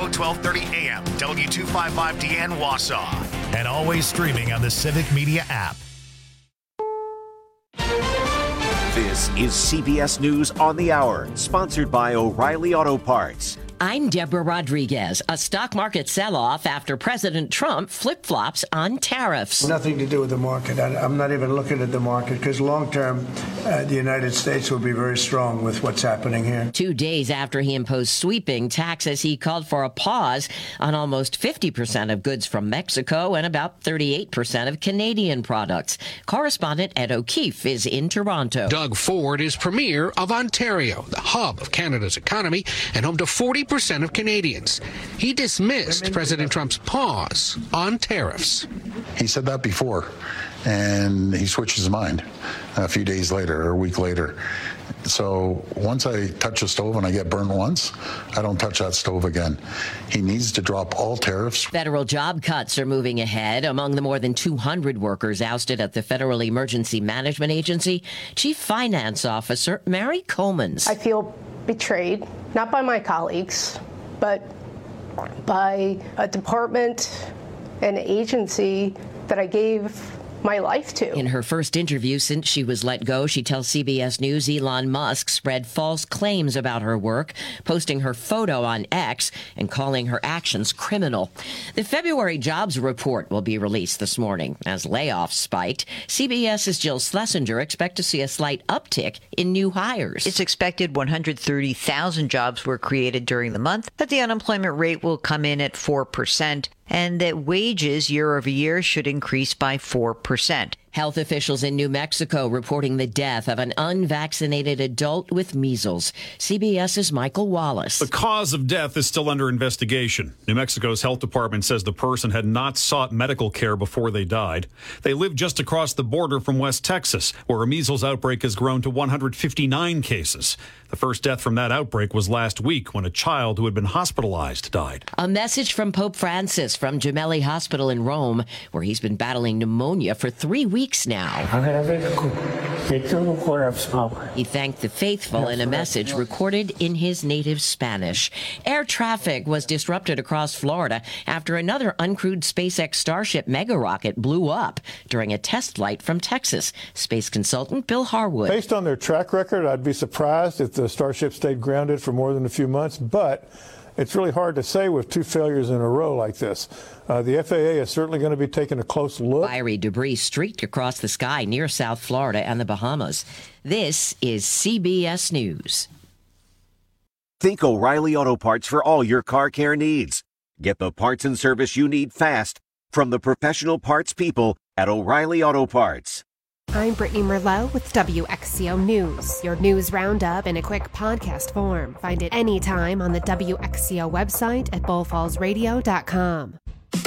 1230 AM, W255DN Wausau. And always streaming on the Civic Media app. This is CBS News on the Hour, sponsored by O'Reilly Auto Parts. I'm Deborah Rodriguez. A stock market sell-off after President Trump flip-flops on tariffs. Nothing to do with the market. I'm not even looking at the market because long-term, the United States will be very strong with what's happening here. 2 days after he imposed sweeping taxes, he called for a pause on almost 50% of goods from Mexico and about 38% of Canadian products. Correspondent Ed O'Keefe is in Toronto. Doug Ford is premier of Ontario, the hub of Canada's economy and home to 40% of Canadians. He dismissed President Trump's pause on tariffs. He said that before, and he switched his mind a few days later or a week later. So once I touch a stove and I get burned once, I don't touch that stove again. He needs to drop all tariffs. Federal job cuts are moving ahead. Among the more than 200 workers ousted at the Federal Emergency Management Agency, Chief Finance Officer Mary Comans. I feel betrayed, not by my colleagues, but by a department, an agency that I gave my life to. In her first interview since she was let go, she tells CBS News Elon Musk spread false claims about her work, posting her photo on X and calling her actions criminal. The February jobs report will be released this morning. As layoffs spiked, CBS's Jill Schlesinger expect to see a slight uptick in new hires. It's expected 130,000 jobs were created during the month, but the unemployment rate will come in at 4%. And that wages year over year should increase by 4%. Health officials in New Mexico reporting the death of an unvaccinated adult with measles. CBS's Michael Wallace. The cause of death is still under investigation. New Mexico's health department says the person had not sought medical care before they died. They live just across the border from West Texas, where a measles outbreak has grown to 159 cases. The first death from that outbreak was last week when a child who had been hospitalized died. A message from Pope Francis from Gemelli Hospital in Rome, where he's been battling pneumonia for 3 weeks now. He thanked the faithful in a message recorded in his native Spanish. Air traffic was disrupted across Florida after another uncrewed SpaceX Starship mega rocket blew up during a test flight from Texas. Space consultant Bill Harwood. Based on their track record, I'd be surprised if the Starship stayed grounded for more than a few months, but it's really hard to say with 2 failures in a row like this. The FAA is certainly going to be taking a close look. Fiery debris streaked across the sky near South Florida and the Bahamas. This is CBS News. Think O'Reilly Auto Parts for all your car care needs. Get the parts and service you need fast from the professional parts people at O'Reilly Auto Parts. I'm Brittany Merlot with WXCO News, your news roundup in a quick podcast form. Find it anytime on the WXCO website at bullfallsradio.com.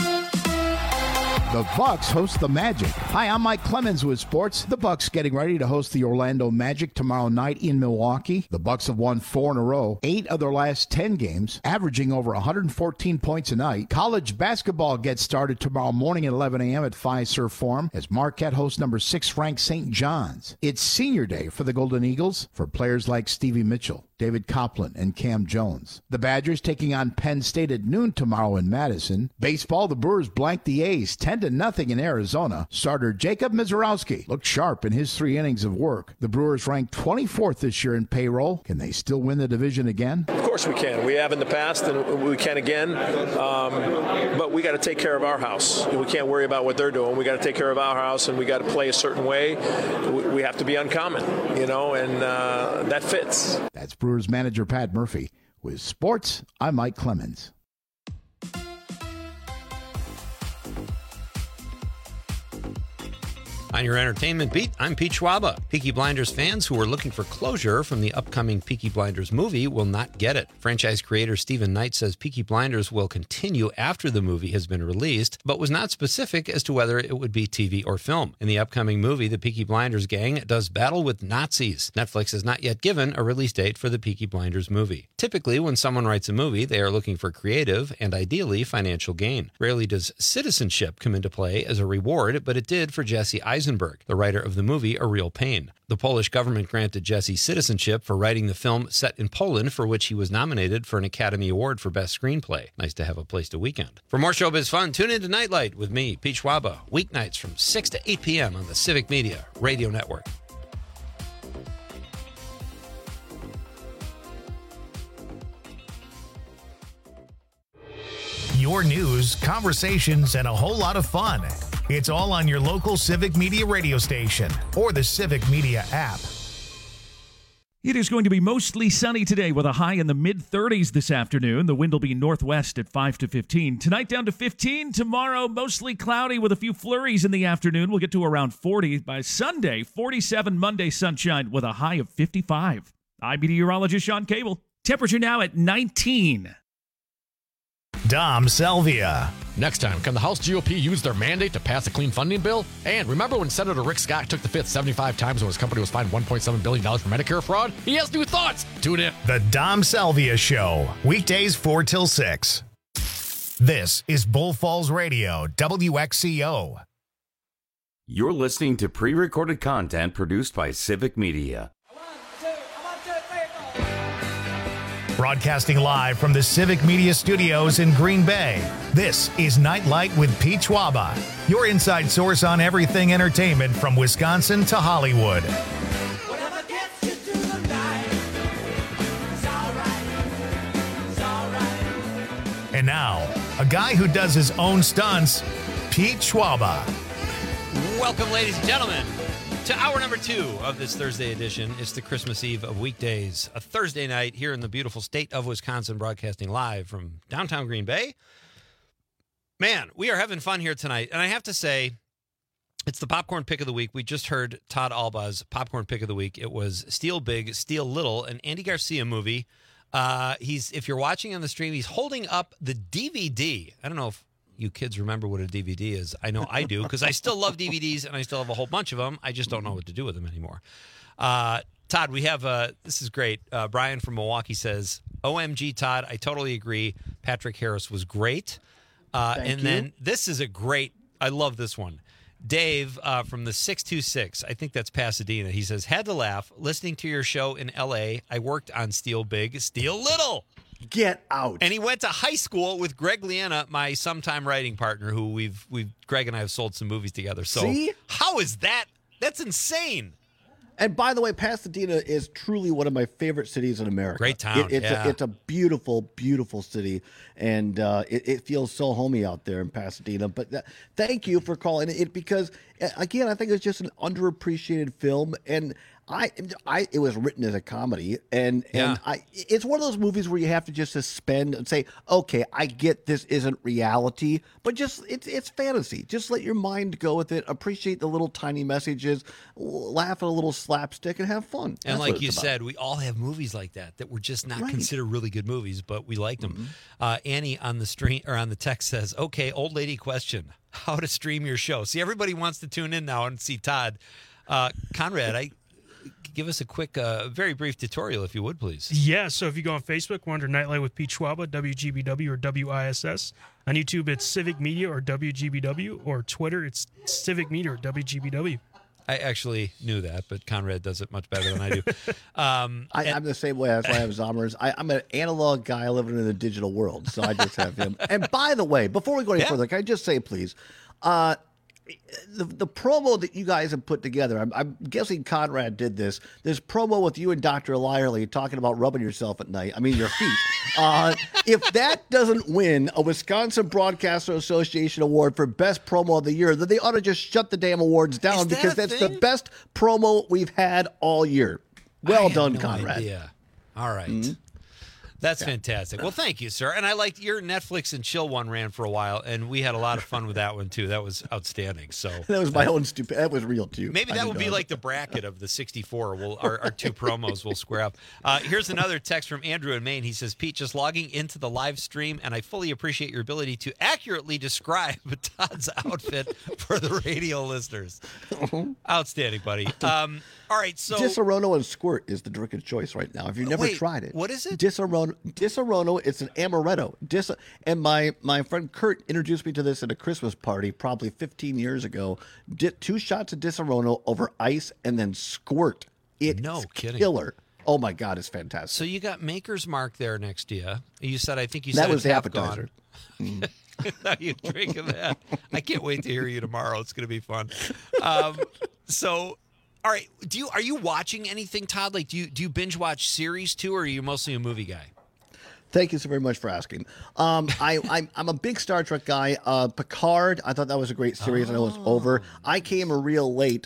The Bucks host the Magic. Hi, I'm Mike Clemens with sports. The Bucks getting ready to host the Orlando Magic tomorrow night in Milwaukee. The Bucks have won 4 in a row, 8 of their last 10 games, averaging over 114 points a night. College basketball gets started tomorrow morning at 11 a.m. at Fiserv Forum as Marquette hosts number 6 ranked St. John's. It's senior day for the Golden Eagles for players like Stevie Mitchell, David Copeland, and Cam Jones. The Badgers taking on Penn State at noon tomorrow in Madison. Baseball, the Brewers blanked the A's 10-0 in Arizona. Starter Jacob Mizorowski looked sharp in his 3 innings of work. The Brewers ranked 24th this year in payroll. Can they still win the division again? Of course we can. We have in the past, and we can again. But we got to take care of our house. We can't worry about what they're doing. We got to take care of our house, and we got to play a certain way. We have to be uncommon, and that fits. That's Brewers manager Pat Murphy. With sports, I'm Mike Clemens. On your entertainment beat, I'm Pete Schwaba. Peaky Blinders fans who are looking for closure from the upcoming Peaky Blinders movie will not get it. Franchise creator Stephen Knight says Peaky Blinders will continue after the movie has been released, but was not specific as to whether it would be TV or film. In the upcoming movie, the Peaky Blinders gang does battle with Nazis. Netflix has not yet given a release date for the Peaky Blinders movie. Typically, when someone writes a movie, they are looking for creative and ideally financial gain. Rarely does citizenship come into play as a reward, but it did for Jesse Eisenberg Eisenberg, the writer of the movie A Real Pain. The Polish government granted Jesse citizenship for writing the film set in Poland, for which he was nominated for an Academy Award for Best Screenplay. Nice to have a place to weekend. For more showbiz fun, tune in to Nightlight with me, Pete Schwaba, weeknights from 6 to 8 p.m. on the Civic Media Radio Network. Your news, conversations, and a whole lot of fun. It's all on your local Civic Media radio station or the Civic Media app. It is going to be mostly sunny today with a high in the mid-30s this afternoon. The wind will be northwest at 5 to 15. Tonight down to 15. Tomorrow mostly cloudy with a few flurries in the afternoon. We'll get to around 40. By Sunday, 47. Monday sunshine with a high of 55. I'm meteorologist Sean Cable. Temperature now at 19. Dom Salvia. Next time, can the House GOP use their mandate to pass a clean funding bill? And remember when Senator Rick Scott took the fifth 75 times when his company was fined $1.7 billion for Medicare fraud? He has new thoughts. Tune in. The Dom Salvia Show. Weekdays 4 till 6. This is Bull Falls Radio, WXCO. You're listening to pre-recorded content produced by Civic Media. Broadcasting live from the Civic Media Studios in Green Bay, this is Nightlight with Pete Schwaba, your inside source on everything entertainment from Wisconsin to Hollywood. And now, a guy who does his own stunts, Pete Schwaba. Welcome, ladies and gentlemen, to hour number 2 of this Thursday edition. It's the Christmas Eve of weekdays, a Thursday night here in the beautiful state of Wisconsin, broadcasting live from downtown Green Bay. Man, we are having fun here tonight, and I have to say, it's the Popcorn Pick of the Week. We just heard Todd Alba's Popcorn Pick of the Week. It was Steal Big, Steal Little, an Andy Garcia movie. If you're watching on the stream, he's holding up the DVD. I don't know if you kids remember what a DVD is. I know I do, because I still love DVDs and I still have a whole bunch of them. I just don't know what to do with them anymore. Todd, we have, this is great. Brian from Milwaukee says, OMG, Todd, I totally agree. Patrick Harris was great. Then this is a great, I love this one. Dave from the 626, I think that's Pasadena. He says, had to laugh listening to your show in L.A. I worked on Steal Big, Steal Little. Get out. And he went to high school with Greg Liana, my sometime writing partner, who we've Greg and I have sold some movies together. So See? How is that? That's insane. And by the way, Pasadena is truly one of my favorite cities in America. Great town. It's a beautiful, beautiful city, and it feels so homey out there in Pasadena. But thank you for calling it, because, again, I think it's just an underappreciated film, and it was written as a comedy, and it's one of those movies where you have to just suspend and say, okay, I get this isn't reality, but just it's fantasy. Just let your mind go with it. Appreciate the little tiny messages, laugh at a little slapstick, and have fun. And like you said, we all have movies like that were just not considered really good movies, but we liked them. Annie on the stream or on the text says, "Okay, old lady question: how to stream your show?" See, everybody wants to tune in now and see Todd. Conrad, give us a quick, very brief tutorial, if you would, please. Yeah, so if you go on Facebook, we're under Nightlight with Pete Schwaba, WGBW or WISS. On YouTube, it's Civic Media or WGBW, or Twitter, it's Civic Media or WGBW. I actually knew that, but Conrad does it much better than I do. I'm the same way. That's why I have Zommers. I'm an analog guy living in the digital world, so I just have him. And by the way, before we go any further, can I just say, please, the promo that you guys have put together, I'm guessing Conrad did this promo with you and Dr. Lyerly talking about rubbing yourself at night, your feet. If that doesn't win a Wisconsin Broadcaster Association award for best promo of the year, then they ought to just shut the damn awards down, because that's the best promo we've had all year. Well done, Conrad. Idea. All right. That's fantastic. Well, thank you, sir. And I liked your Netflix and chill one ran for a while, and we had a lot of fun with that one, too. That was outstanding. So that was my own stupid. That was real, too. Maybe that would be like the bracket of the 64. Our two promos will square up. Here's another text from Andrew in Maine. He says, Pete, just logging into the live stream, and I fully appreciate your ability to accurately describe Todd's outfit for the radio listeners. Outstanding, buddy. All right, so Disaronno and Squirt is the drink of choice right now. If you've never tried it. What is it? Disaronno Disaronno. It's an amaretto. And my friend Kurt introduced me to this at a Christmas party probably 15 years ago. 2 shots of Disaronno over ice and then squirt. It's killer. Oh my God, it's fantastic. So you got Maker's Mark there next to you. You said, I think you that said was it's the half appetizer. gone. Now you drinking that. I can't wait to hear you tomorrow. It's going to be fun. So, all right. Are you watching anything, Todd? Like, do you binge watch series too, or are you mostly a movie guy? Thank you so very much for asking. I'm a big Star Trek guy. Picard, I thought that was a great series, and it was over. I came real late.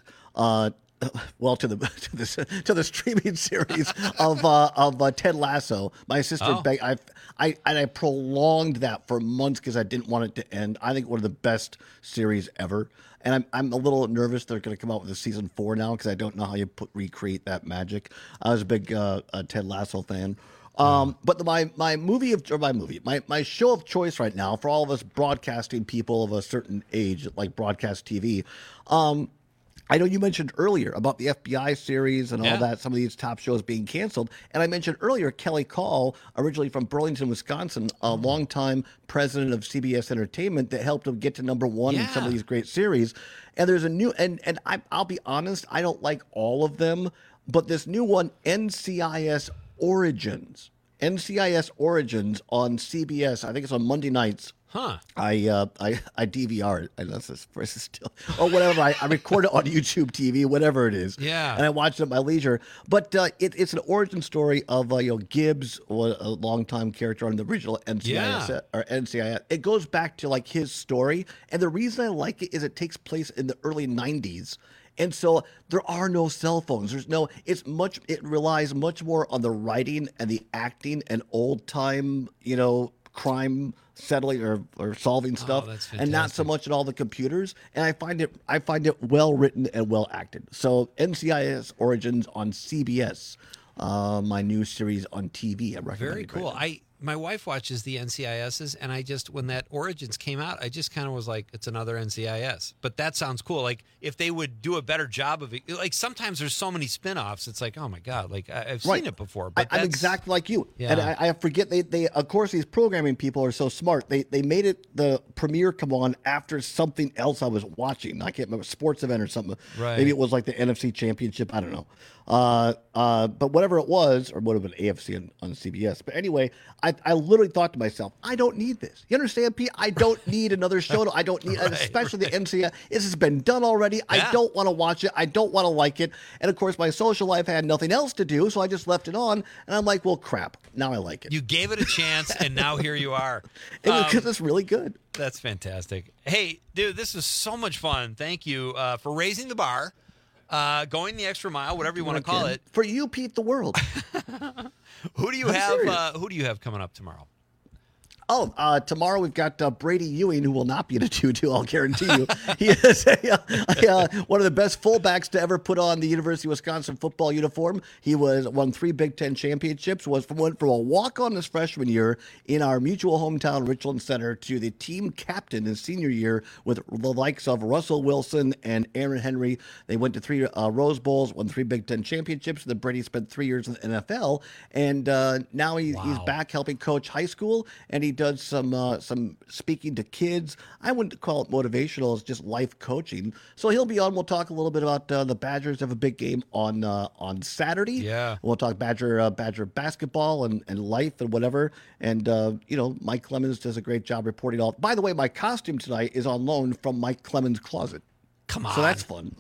To the streaming series of Ted Lasso. My sister begged. I prolonged that for months because I didn't want it to end. I think one of the best series ever. And I'm a little nervous they're going to come out with a season 4 now because I don't know how you recreate that magic. I was a big Ted Lasso fan. But my show of choice right now for all of us broadcasting people of a certain age, like broadcast TV. I know you mentioned earlier about the FBI series and all that, some of these top shows being canceled. And I mentioned earlier Kelly Call, originally from Burlington, Wisconsin, a longtime president of CBS Entertainment that helped him get to #1 in some of these great series. And there's a new, and I'll be honest, I don't like all of them, but this new one, NCIS Origins on CBS, I think it's on Monday nights. Huh. I DVR it. That's this still or whatever. I record it on YouTube TV, whatever it is. Yeah. And I watch it at my leisure. But it's an origin story of Gibbs, a longtime character on the original NCIS or NCIS. It goes back to like his story, and the reason I like it is it takes place in the early '90s. And so there are no cell phones. It relies much more on the writing and the acting and old time, crime settling or solving stuff, and not so much at all the computers. And I find it well written and well acted. So NCIS Origins on CBS, my new series on TV. I recommend. Very cool. Right, my wife watches the NCISs, and when that Origins came out, I just kind of was like, it's another NCIS. But that sounds cool. Like, if they would do a better job of it, like sometimes there's so many spinoffs, it's like, oh my God, like I've seen it before. But I'm exactly like you. Yeah. And I forget, they of course, these programming people are so smart. They made the premiere come on after something else I was watching. I can't remember, sports event or something. Right. Maybe it was like the NFC Championship. I don't know. But whatever it was, or would have been AFC on CBS. But anyway, I literally thought to myself, I don't need this. You understand, Pete? I don't need another show. I don't need, especially the NCIS. This has been done already. I don't want to watch it. I don't want to like it. And of course, my social life had nothing else to do, so I just left it on. And I'm like, well, crap. Now I like it. You gave it a chance, and now here you are. Because it's really good. That's fantastic. Hey, dude, this is so much fun. Thank you for raising the bar. Going the extra mile, whatever you want to call it. For you, Pete, the world. Who do you have coming up tomorrow? Tomorrow we've got Brady Ewing, who will not be in a tutu, I'll guarantee you. He is one of the best fullbacks to ever put on the University of Wisconsin football uniform. He won 3 Big Ten championships, went from a walk-on his freshman year in our mutual hometown, Richland Center, to the team captain his senior year with the likes of Russell Wilson and Aaron Henry. They went to 3 Rose Bowls, won 3 Big Ten championships. Then Brady spent 3 years in the NFL, and now he's back helping coach high school, and he does some speaking to kids. I wouldn't call it motivational; it's just life coaching. So he'll be on. We'll talk a little bit about the Badgers have a big game on Saturday. Yeah, we'll talk Badger basketball and life and whatever. And Mike Clemens does a great job reporting all. By the way, my costume tonight is on loan from Mike Clemens' closet. Come on, so that's fun.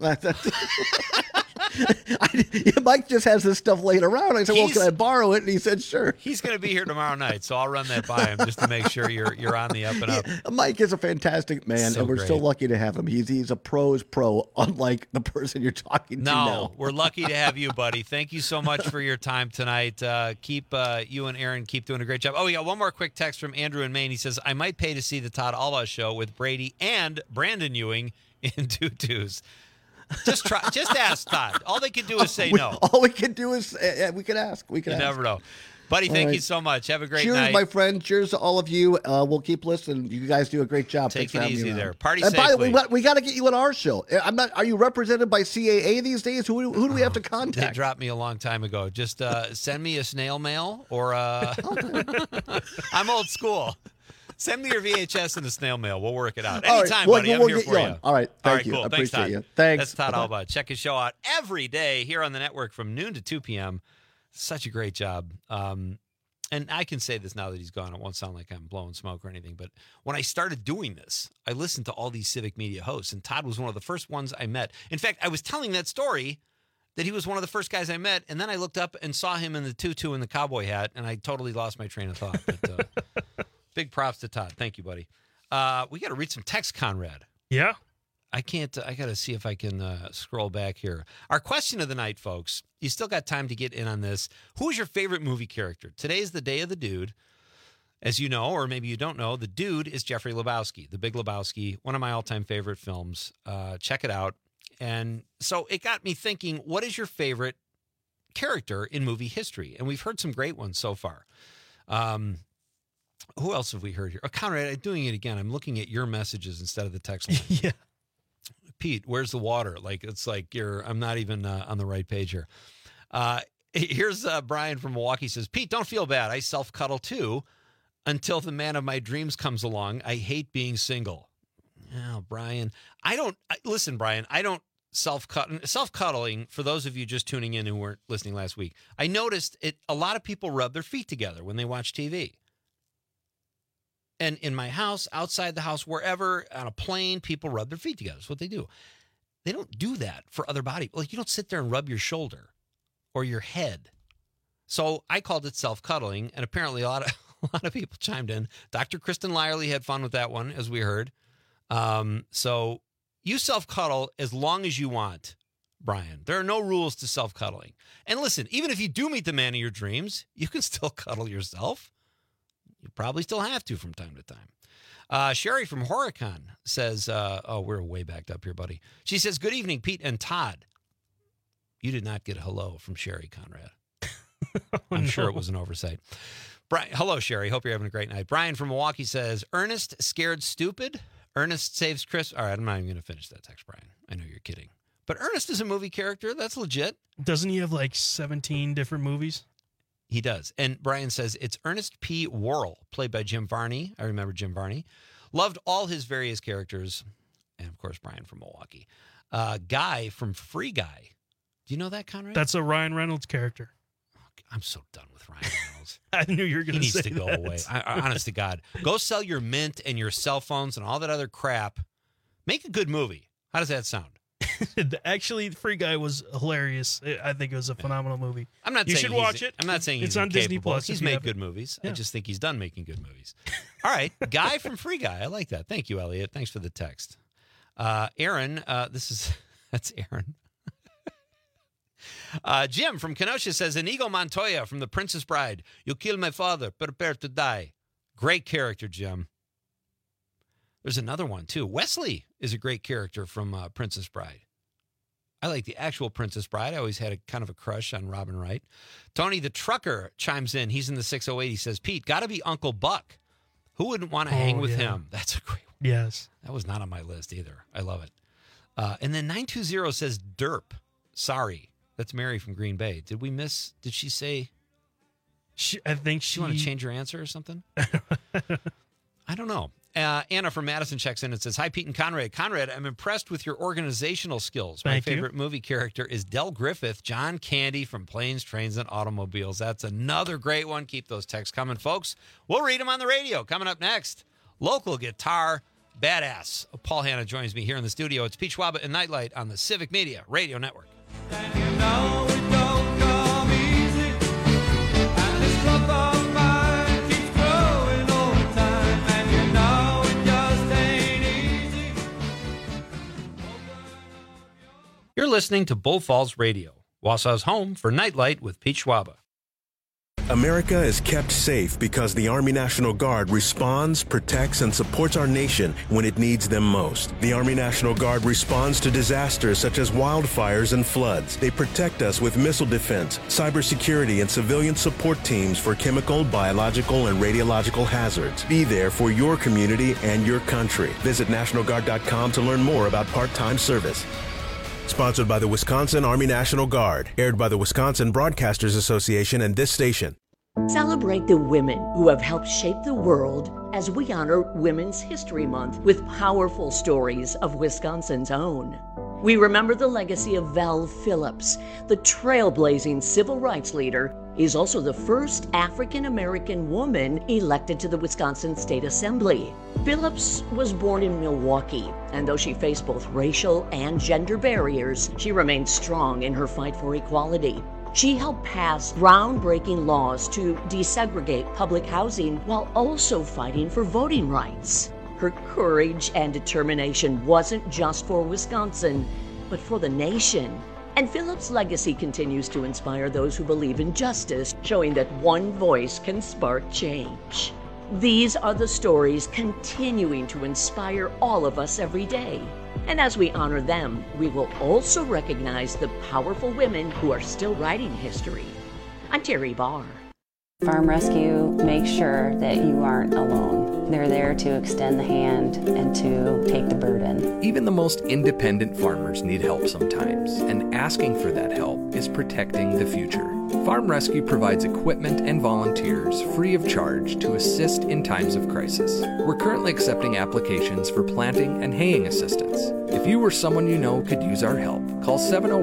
Mike just has this stuff laying around. I said, well, can I borrow it? And he said, sure. He's going to be here tomorrow night, so I'll run that by him just to make sure you're on the up and up. Mike is a fantastic man, and we're so lucky to have him. He's a pro's pro, unlike the person you're talking to now. No, we're lucky to have you, buddy. Thank you so much for your time tonight. You and Aaron keep doing a great job. Oh, we got one more quick text from Andrew in Maine. He says, I might pay to see the Todd Alba show with Brady and Brandon Ewing in tutus. Just ask Todd. All they can do is say no. All we can do is we can ask. You never know. Buddy, All thank right. you so much. Have a great Cheers, night. my friend. Cheers to all of you. We'll keep listening. You guys do a great job. Take Thanks for it having me easy around. there. Party and by the way, safely. we got to get you on our show. I'm not. Are you represented by CAA these days? Who do we have to They contact? dropped me a long time ago. Just send me a snail mail or I'm old school. Send me your VHS in the snail mail. We'll work it out. All right. Anytime, We'll- buddy. we'll I'm here get for you you. on. All right. Thank you. Cool. I Thanks, appreciate Todd. you. Thanks. That's Todd Bye-bye. Alba. Check his show out every day here on the network from noon to 2 p.m. Such a great job. And I can say this now that he's gone. It won't sound like I'm blowing smoke or anything. But when I started doing this, I listened to all these Civic Media hosts, and Todd was one of the first ones I met. In fact, I was telling that story that he was one of the first guys I met, and then I looked up and saw him in the tutu and the cowboy hat, and I totally lost my train of thought. But big props to Todd. Thank you, buddy. We got to read some text, Conrad. Yeah. I can't. I got to see if I can scroll back here. Our question of the night, folks. You still got time to get in on this. Who is your favorite movie character? Today's the day of the dude. As you know, or maybe you don't know, the dude is Jeffrey Lebowski, The Big Lebowski, one of my all-time favorite films. Check it out. And so it got me thinking, what is your favorite character in movie history? And we've heard some great ones so far. Who else have we heard here? Oh, Conrad, I'm doing it again. I'm looking at your messages instead of the text line. Yeah. Pete, where's the water? Like, it's like I'm not even on the right page here. Here's Brian from Milwaukee says, Pete, don't feel bad. I self-cuddle too until the man of my dreams comes along. I hate being single. Oh, Brian, listen, Brian, I don't self-cuddling, for those of you just tuning in who weren't listening last week, I noticed a lot of people rub their feet together when they watch TV. And in my house, outside the house, wherever, on a plane, people rub their feet together. That's what they do. They don't do that for other body. Like, you don't sit there and rub your shoulder or your head. So I called it self-cuddling, and apparently a lot of people chimed in. Dr. Kristen Lyerly had fun with that one, as we heard. So you self-cuddle as long as you want, Brian. There are no rules to self-cuddling. And listen, even if you do meet the man of your dreams, you can still cuddle yourself. You probably still have to from time to time. Sherry from Horicon says, we're way backed up here, buddy. She says, good evening, Pete and Todd. You did not get a hello from Sherry, Conrad. I'm sure it was an oversight. Brian, hello, Sherry. Hope you're having a great night. Brian from Milwaukee says, Ernest scared stupid. Ernest saves Chris. All right, I'm not even going to finish that text, Brian. I know you're kidding. But Ernest is a movie character. That's legit. Doesn't he have like 17 different movies? He does. And Brian says it's Ernest P. Worrell, played by Jim Varney. I remember Jim Varney. Loved all his various characters. And, of course, Brian from Milwaukee. Guy from Free Guy. Do you know that, Conrad? That's a Ryan Reynolds character. I'm so done with Ryan Reynolds. I knew you were going to say that. He needs to go away. Honest to God. Go sell your Mint and your cell phones and all that other crap. Make a good movie. How does that sound? Actually, Free Guy was hilarious. I think it was a phenomenal movie. I'm not you saying should watch it. I'm not saying it's he's on Disney incapable. Plus. He's made good movies. Yeah. I just think he's done making good movies. All right, Guy from Free Guy. I like that. Thank you, Elliot. Thanks for the text. Aaron, that's Aaron. Jim from Kenosha says, Inigo Montoya from The Princess Bride. You killed my father. Prepare to die. Great character, Jim. There's another one, too. Wesley is a great character from Princess Bride. I like the actual Princess Bride. I always had a kind of a crush on Robin Wright. Tony the Trucker chimes in. He's in the 608. He says, Pete, got to be Uncle Buck. Who wouldn't want to hang with him? That's a great one. Yes. That was not on my list either. I love it. And then 920 says Derp. Sorry. That's Mary from Green Bay. Did she say? I think she. You want to change your answer or something? I don't know. Anna from Madison checks in and says, hi, Pete and Conrad. Conrad, I'm impressed with your organizational skills. My favorite movie character is Del Griffith, John Candy from Planes, Trains, and Automobiles. That's another great one. Keep those texts coming, folks. We'll read them on the radio. Coming up next, local guitar badass. Paul Hanna joins me here in the studio. It's Pete Schwaba and Nightlight on the Civic Media Radio Network. And you know it don't come easy, and this love of mine keeps growing over time, and you know it just ain't easy. You're listening to Bull Falls Radio, Wausau's home for Nightlight with Pete Schwaba. America is kept safe because the Army National Guard responds, protects, and supports our nation when it needs them most. The Army National Guard responds to disasters such as wildfires and floods. They protect us with missile defense, cybersecurity, and civilian support teams for chemical, biological, and radiological hazards. Be there for your community and your country. Visit NationalGuard.com to learn more about part-time service. Sponsored by the Wisconsin Army National Guard. Aired by the Wisconsin Broadcasters Association and this station. Celebrate the women who have helped shape the world as we honor Women's History Month with powerful stories of Wisconsin's own. We remember the legacy of Val Phillips, the trailblazing civil rights leader. Is also the first African-American woman elected to the Wisconsin State Assembly. Phillips was born in Milwaukee, and though she faced both racial and gender barriers, she remained strong in her fight for equality. She helped pass groundbreaking laws to desegregate public housing while also fighting for voting rights. Her courage and determination wasn't just for Wisconsin, but for the nation. And Phillips' legacy continues to inspire those who believe in justice, showing that one voice can spark change. These are the stories continuing to inspire all of us every day. And as we honor them, we will also recognize the powerful women who are still writing history. I'm Terry Barr. Farm Rescue makes sure that you aren't alone. They're there to extend the hand and to take the burden. Even the most independent farmers need help sometimes, and asking for that help is protecting the future. Farm Rescue provides equipment and volunteers free of charge to assist in times of crisis. We're currently accepting applications for planting and haying assistance. If you or someone you know could use our help, call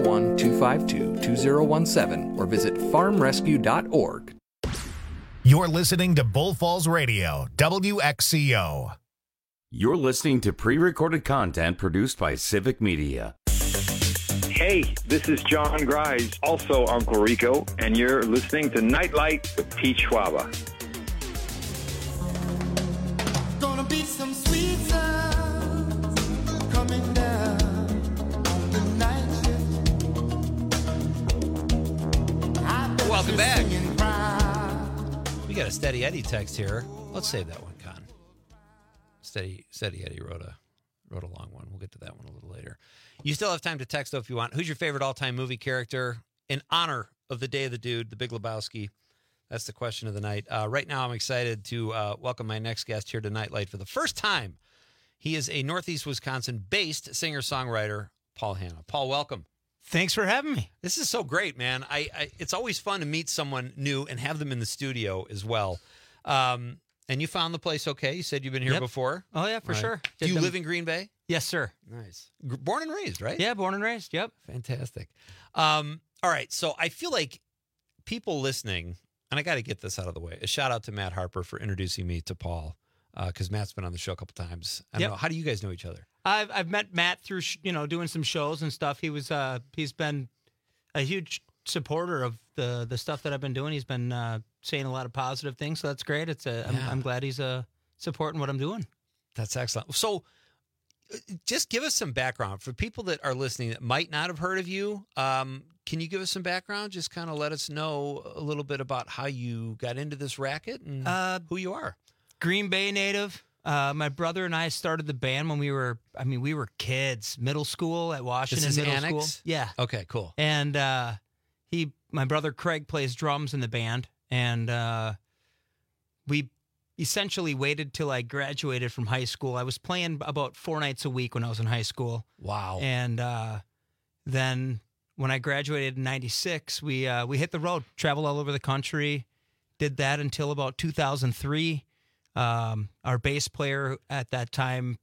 701-252-2017 or visit farmrescue.org. You're listening to Bull Falls Radio, WXCO. You're listening to pre-recorded content produced by Civic Media. Hey, this is John Grise, also Uncle Rico, and you're listening to Nightlight with Pete Schwaba. Gonna be some sweet sounds coming down on the night shift. Welcome back. We got a Steady Eddie text here. Let's save that one, Con. Steady Eddie wrote a long one. We'll get to that one a little later. You still have time to text, though, if you want. Who's your favorite all-time movie character? In honor of the Day of the Dude, The Big Lebowski. That's the question of the night. Right now, I'm excited to welcome my next guest here to Nightlight for the first time. He is a Northeast Wisconsin-based singer-songwriter, Paul Hanna. Paul, welcome. Thanks for having me. This is so great, man. It's always fun to meet someone new and have them in the studio as well. And you found the place okay? You said you've been here before? Oh, yeah, for sure. Do you live in Green Bay? Yes, sir. Nice. Born and raised, right? Yeah, born and raised. Yep. Fantastic. All right. So I feel like people listening, and I got to get this out of the way. A shout out to Matt Harper for introducing me to Paul, because Matt's been on the show a couple times. I don't know. How do you guys know each other? I've met Matt through doing some shows and stuff. He's been a huge supporter of the stuff that I've been doing. He's been saying a lot of positive things, so that's great. I'm glad he's supporting what I'm doing. That's excellent. So just give us some background for people that are listening that might not have heard of you. Can you give us some background? Just kind of let us know a little bit about how you got into this racket and who you are. Green Bay native. My brother and I started the band when we were kids, middle school at Washington This is Middle Annex? School. Yeah. Okay, cool. And my brother Craig plays drums in the band, and we essentially waited till I graduated from high school. I was playing about 4 nights a week when I was in high school. Wow. And then when I graduated in '96, we hit the road, traveled all over the country, did that until about 2003. Our bass player at that time,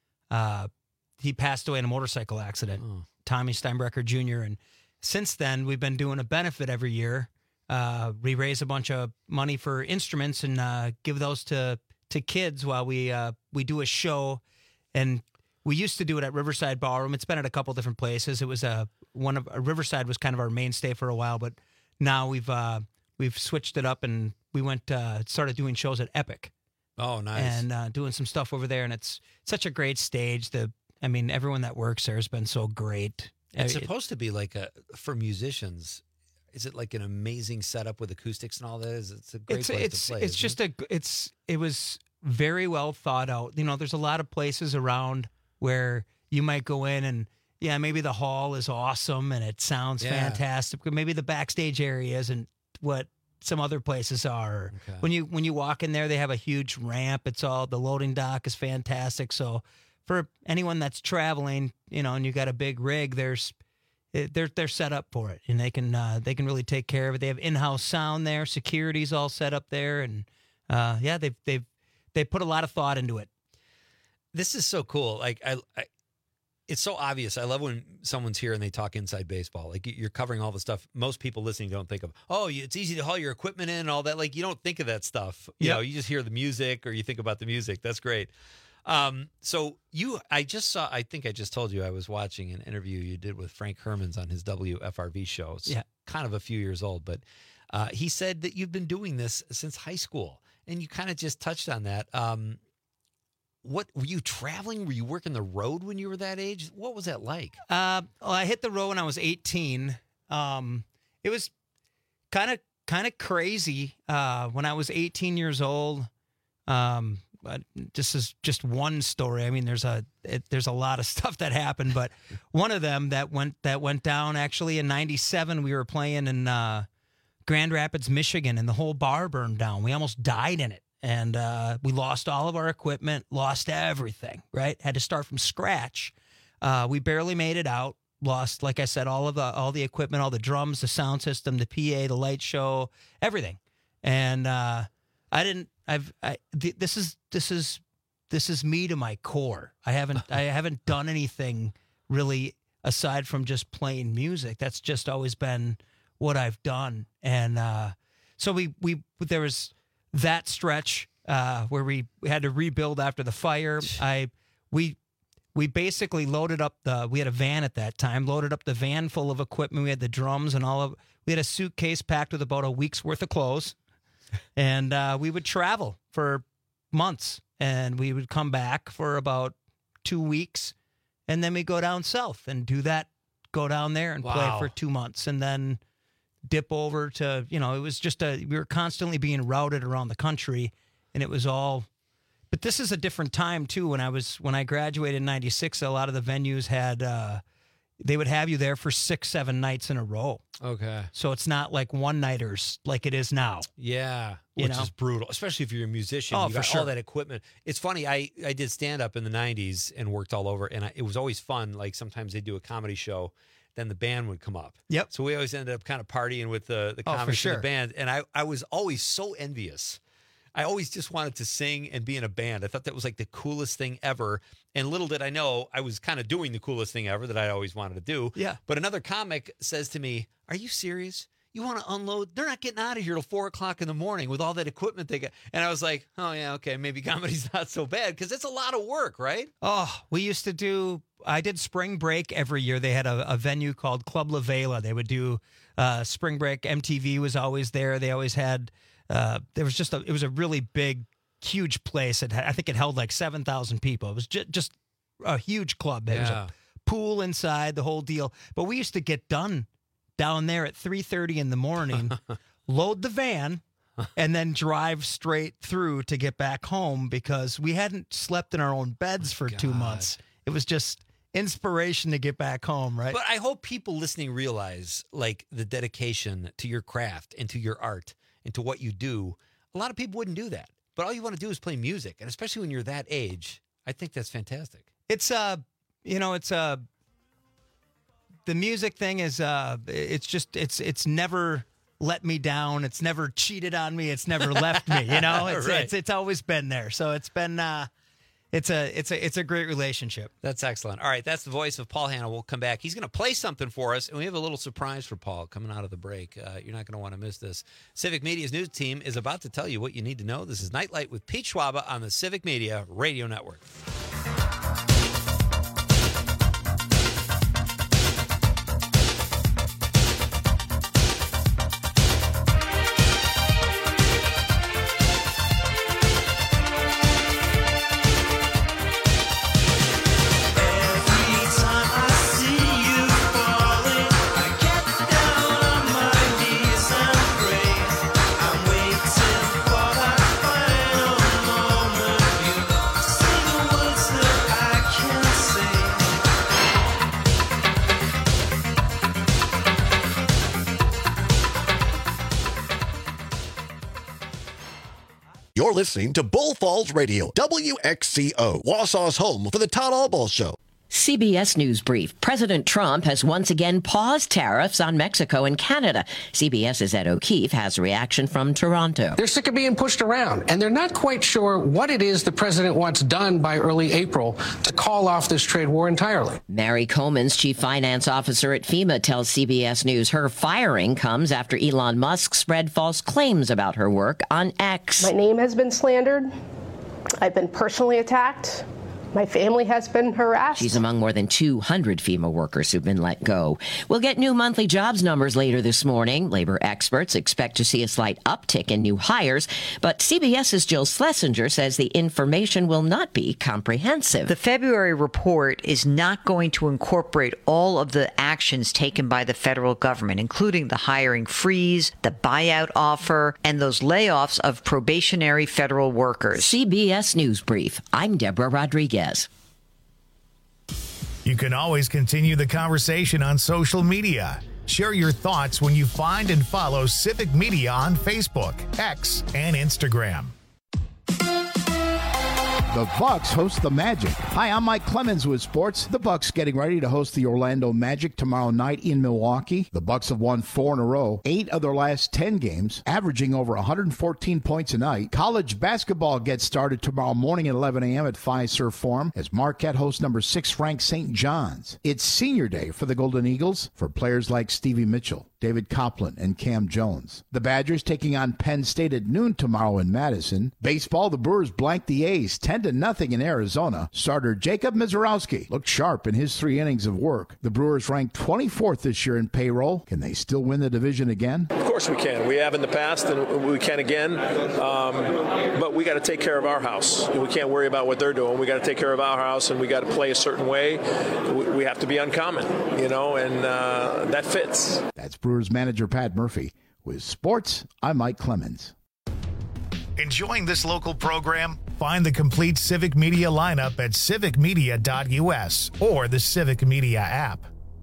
he passed away in a motorcycle accident, Tommy Steinbrecher Jr. And since then, we've been doing a benefit every year. We raise a bunch of money for instruments and give those to kids while we do a show. And we used to do it at Riverside Ballroom. It's been at a couple different places. It was Riverside was kind of our mainstay for a while, but now we've switched it up and we started doing shows at Epic. Oh, nice. And doing some stuff over there, and it's such a great stage. Everyone that works there has been so great. It's supposed to be like for musicians, Is it like an amazing setup with acoustics and all that? It's a great place to play. It's just it was very well thought out. There's a lot of places around where you might go in and maybe the hall is awesome and it sounds fantastic, but maybe the backstage area isn't what some other places are. Okay. When you walk in there, they have a huge ramp. The loading dock is fantastic. So for anyone that's traveling, and you got a big rig, they're set up for it, and they can really take care of it. They have in-house sound there, security's all set up there, and they put a lot of thought into it. This is so cool. Like it's so obvious. I love when someone's here and they talk inside baseball. Like you're covering all the stuff. Most people listening don't think of, it's easy to haul your equipment in and all that. Like you don't think of that stuff. You know, you just hear the music or you think about the music. That's great. So I think I just told you I was watching an interview you did with Frank Hermans on his WFRV show. It's kind of a few years old, but he said that you've been doing this since high school, and you kind of just touched on that. What were you traveling? Were you working the road when you were that age? What was that like? I hit the road when I was 18. It was kind of crazy. When I was 18 years old, this is just one story. I mean, there's a lot of stuff that happened, but one of them that went down actually in '97. We were playing in Grand Rapids, Michigan, and the whole bar burned down. We almost died in it. And we lost all of our equipment, lost everything, right? Had to start from scratch. We barely made it out. Lost, like I said, all the equipment, all the drums, the sound system, the PA, the light show, everything. And this is me to my core. I haven't done anything really aside from just playing music. That's just always been what I've done. And so there was that stretch where we had to rebuild after the fire. We basically loaded up we had a van at that time, loaded up the van full of equipment. We had the drums and we had a suitcase packed with about a week's worth of clothes. And we would travel for months, and we would come back for about 2 weeks, and then we go down south and go down there and play for 2 months, and then dip over to, it was just we were constantly being routed around the country, and it was all, but this is a different time too. When I graduated in '96, a lot of the venues had, they would have you there for 6-7 nights in a row. Okay. So it's not like one-nighters like it is now. Yeah. Which is brutal, especially if you're a musician. Oh, you got for sure. all that equipment. It's funny, I did stand-up in the 90s and worked all over, and it was always fun. Like sometimes they'd do a comedy show, then the band would come up. Yep. So we always ended up kind of partying with the comics and the band. And I was always so envious. I always just wanted to sing and be in a band. I thought that was like the coolest thing ever. And little did I know, I was kind of doing the coolest thing ever that I always wanted to do. Yeah. But another comic says to me, "Are you serious? You want to unload? They're not getting out of here till 4 o'clock in the morning with all that equipment they got." And I was like, "Oh yeah, okay, maybe comedy's not so bad," because it's a lot of work, right? Oh, I did Spring Break every year. They had a venue called Club La Vela. They would do Spring Break. MTV was always there. They always had, it was a really big, huge place. I think it held like 7,000 people. It was just a huge club. There was a pool inside, the whole deal. But we used to get done down there at 3:30 in the morning, load the van, and then drive straight through to get back home because we hadn't slept in our own beds for 2 months. It was just inspiration to get back home, right? But I hope people listening realize like the dedication to your craft and to your art and to what you do. A lot of people wouldn't do that, but all you want to do is play music. And especially when you're that age, I think that's fantastic. The music thing is, it's never let me down. It's never cheated on me. It's never left me, it's always been there. So it's been, it's a great relationship. That's excellent. All right. That's the voice of Paul Hanna. We'll come back. He's going to play something for us, and we have a little surprise for Paul coming out of the break. You're not going to want to miss this. Civic Media's news team is about to tell you what you need to know. This is Nightlight with Pete Schwaba on the Civic Media Radio Network. Every time I see you falling, I get down on my knees. You're listening to Bull Falls Radio, WXCO, Wausau's home for the Todd Albaugh Show. CBS News Brief. President Trump has once again paused tariffs on Mexico and Canada. CBS's Ed O'Keefe has a reaction from Toronto. They're sick of being pushed around, and they're not quite sure what it is the president wants done by early April to call off this trade war entirely. Mary Comans, chief finance officer at FEMA, tells CBS News her firing comes after Elon Musk spread false claims about her work on X. My name has been slandered. I've been personally attacked. My family has been harassed. She's among more than 200 FEMA workers who've been let go. We'll get new monthly jobs numbers later this morning. Labor experts expect to see a slight uptick in new hires, but CBS's Jill Schlesinger says the information will not be comprehensive. The February report is not going to incorporate all of the actions taken by the federal government, including the hiring freeze, the buyout offer, and those layoffs of probationary federal workers. CBS News Brief. I'm Deborah Rodriguez. You can always continue the conversation on social media. Share your thoughts when you find and follow Civic Media on Facebook, X, and Instagram. The Bucks host the Magic. Hi, I'm Mike Clemens with sports. The Bucks getting ready to host the Orlando Magic tomorrow night in Milwaukee. The Bucks have won 4 in a row, 8 of their last 10 games, averaging over 114 points a night. College basketball gets started tomorrow morning at 11 a.m. at Fiserv Forum as Marquette hosts number 6 ranked St. John's. It's senior day for the Golden Eagles for players like Stevie Mitchell, David Copeland, and Cam Jones. The Badgers taking on Penn State at noon tomorrow in Madison. Baseball, the Brewers blanked the A's 10-0 in Arizona. Starter Jacob Mizorowski looked sharp in his 3 innings of work. The Brewers ranked 24th this year in payroll. Can they still win the division again? Of course we can. We have in the past, and we can again. But we got to take care of our house. We can't worry about what they're doing. We got to take care of our house, and we got to play a certain way. We have to be uncommon, and that fits. That's Brewers manager Pat Murphy. With sports, I'm Mike Clemens. Enjoying this local program? Find the complete Civic Media lineup at civicmedia.us or the Civic Media app.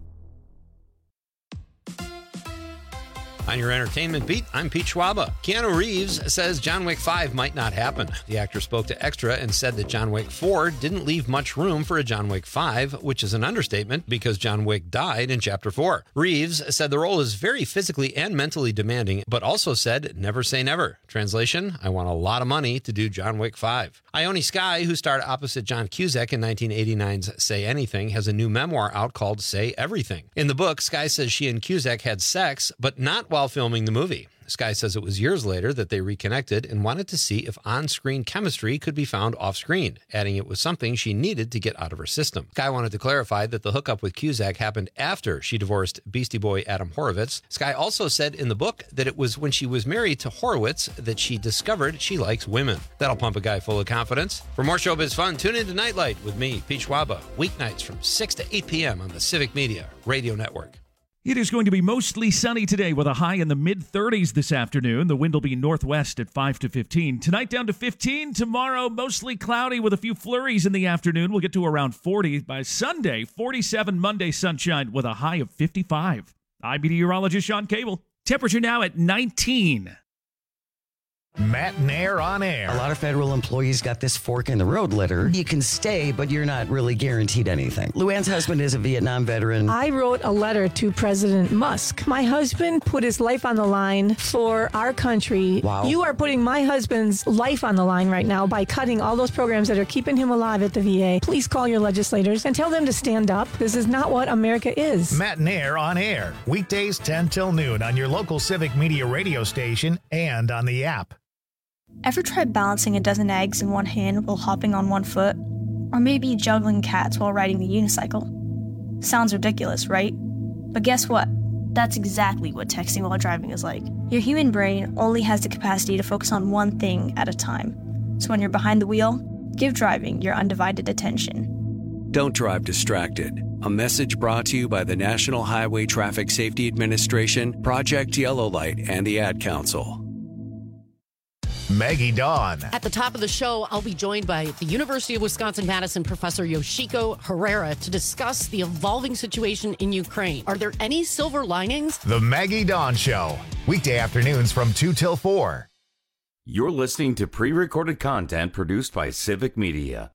On your entertainment beat, I'm Pete Schwaba. Keanu Reeves says John Wick 5 might not happen. The actor spoke to Extra and said that John Wick 4 didn't leave much room for a John Wick 5, which is an understatement because John Wick died in Chapter 4. Reeves said the role is very physically and mentally demanding, but also said, never say never. Translation, I want a lot of money to do John Wick 5. Ione Skye, who starred opposite John Cusack in 1989's Say Anything, has a new memoir out called Say Everything. In the book, Skye says she and Cusack had sex, but not while filming the movie. Skye says it was years later that they reconnected and wanted to see if on-screen chemistry could be found off-screen, adding it was something she needed to get out of her system. Skye wanted to clarify that the hookup with Cusack happened after she divorced Beastie Boy Adam Horovitz. Skye also said in the book that it was when she was married to Horowitz that she discovered she likes women. That'll pump a guy full of confidence. For more showbiz fun, tune into Nightlight with me, Pete Schwaba, weeknights from 6 to 8 p.m. on the Civic Media Radio Network. It is going to be mostly sunny today with a high in the mid-30s this afternoon. The wind will be northwest at 5 to 15. Tonight down to 15. Tomorrow mostly cloudy with a few flurries in the afternoon. We'll get to around 40 by Sunday. 47 Monday sunshine with a high of 55. I'm meteorologist Sean Cable. Temperature now at 19. Matt Nair on air. A lot of federal employees got this fork in the road letter. You can stay, but you're not really guaranteed anything. Luann's husband is a Vietnam veteran. I wrote a letter to President Musk. My husband put his life on the line for our country. Wow. You are putting my husband's life on the line right now by cutting all those programs that are keeping him alive at the VA. Please call your legislators and tell them to stand up. This is not what America is. Matt Nair on air. Weekdays 10 till noon on your local Civic Media radio station and on the app. Ever tried balancing a dozen eggs in one hand while hopping on one foot? Or maybe juggling cats while riding the unicycle? Sounds ridiculous, right? But guess what? That's exactly what texting while driving is like. Your human brain only has the capacity to focus on one thing at a time. So when you're behind the wheel, give driving your undivided attention. Don't drive distracted. A message brought to you by the National Highway Traffic Safety Administration, Project Yellow Light, and the Ad Council. Maggie Dawn. At the top of the show, I'll be joined by the University of Wisconsin-Madison professor Yoshiko Herrera to discuss the evolving situation in Ukraine. Are there any silver linings? The Maggie Dawn Show. Weekday afternoons from 2 till 4. You're listening to pre-recorded content produced by Civic Media.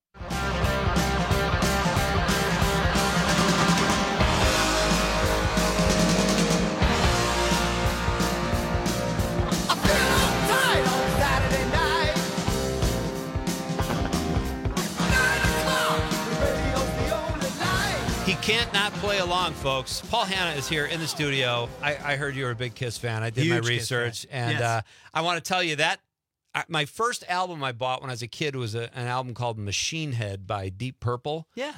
He can't not play along, folks. Paul Hanna is here in the studio. I heard you were a big Kiss fan. I did my Huge Kiss research, fan. and Yes. I want to tell you that my first album I bought when I was a kid was an album called Machine Head by Deep Purple. Yeah.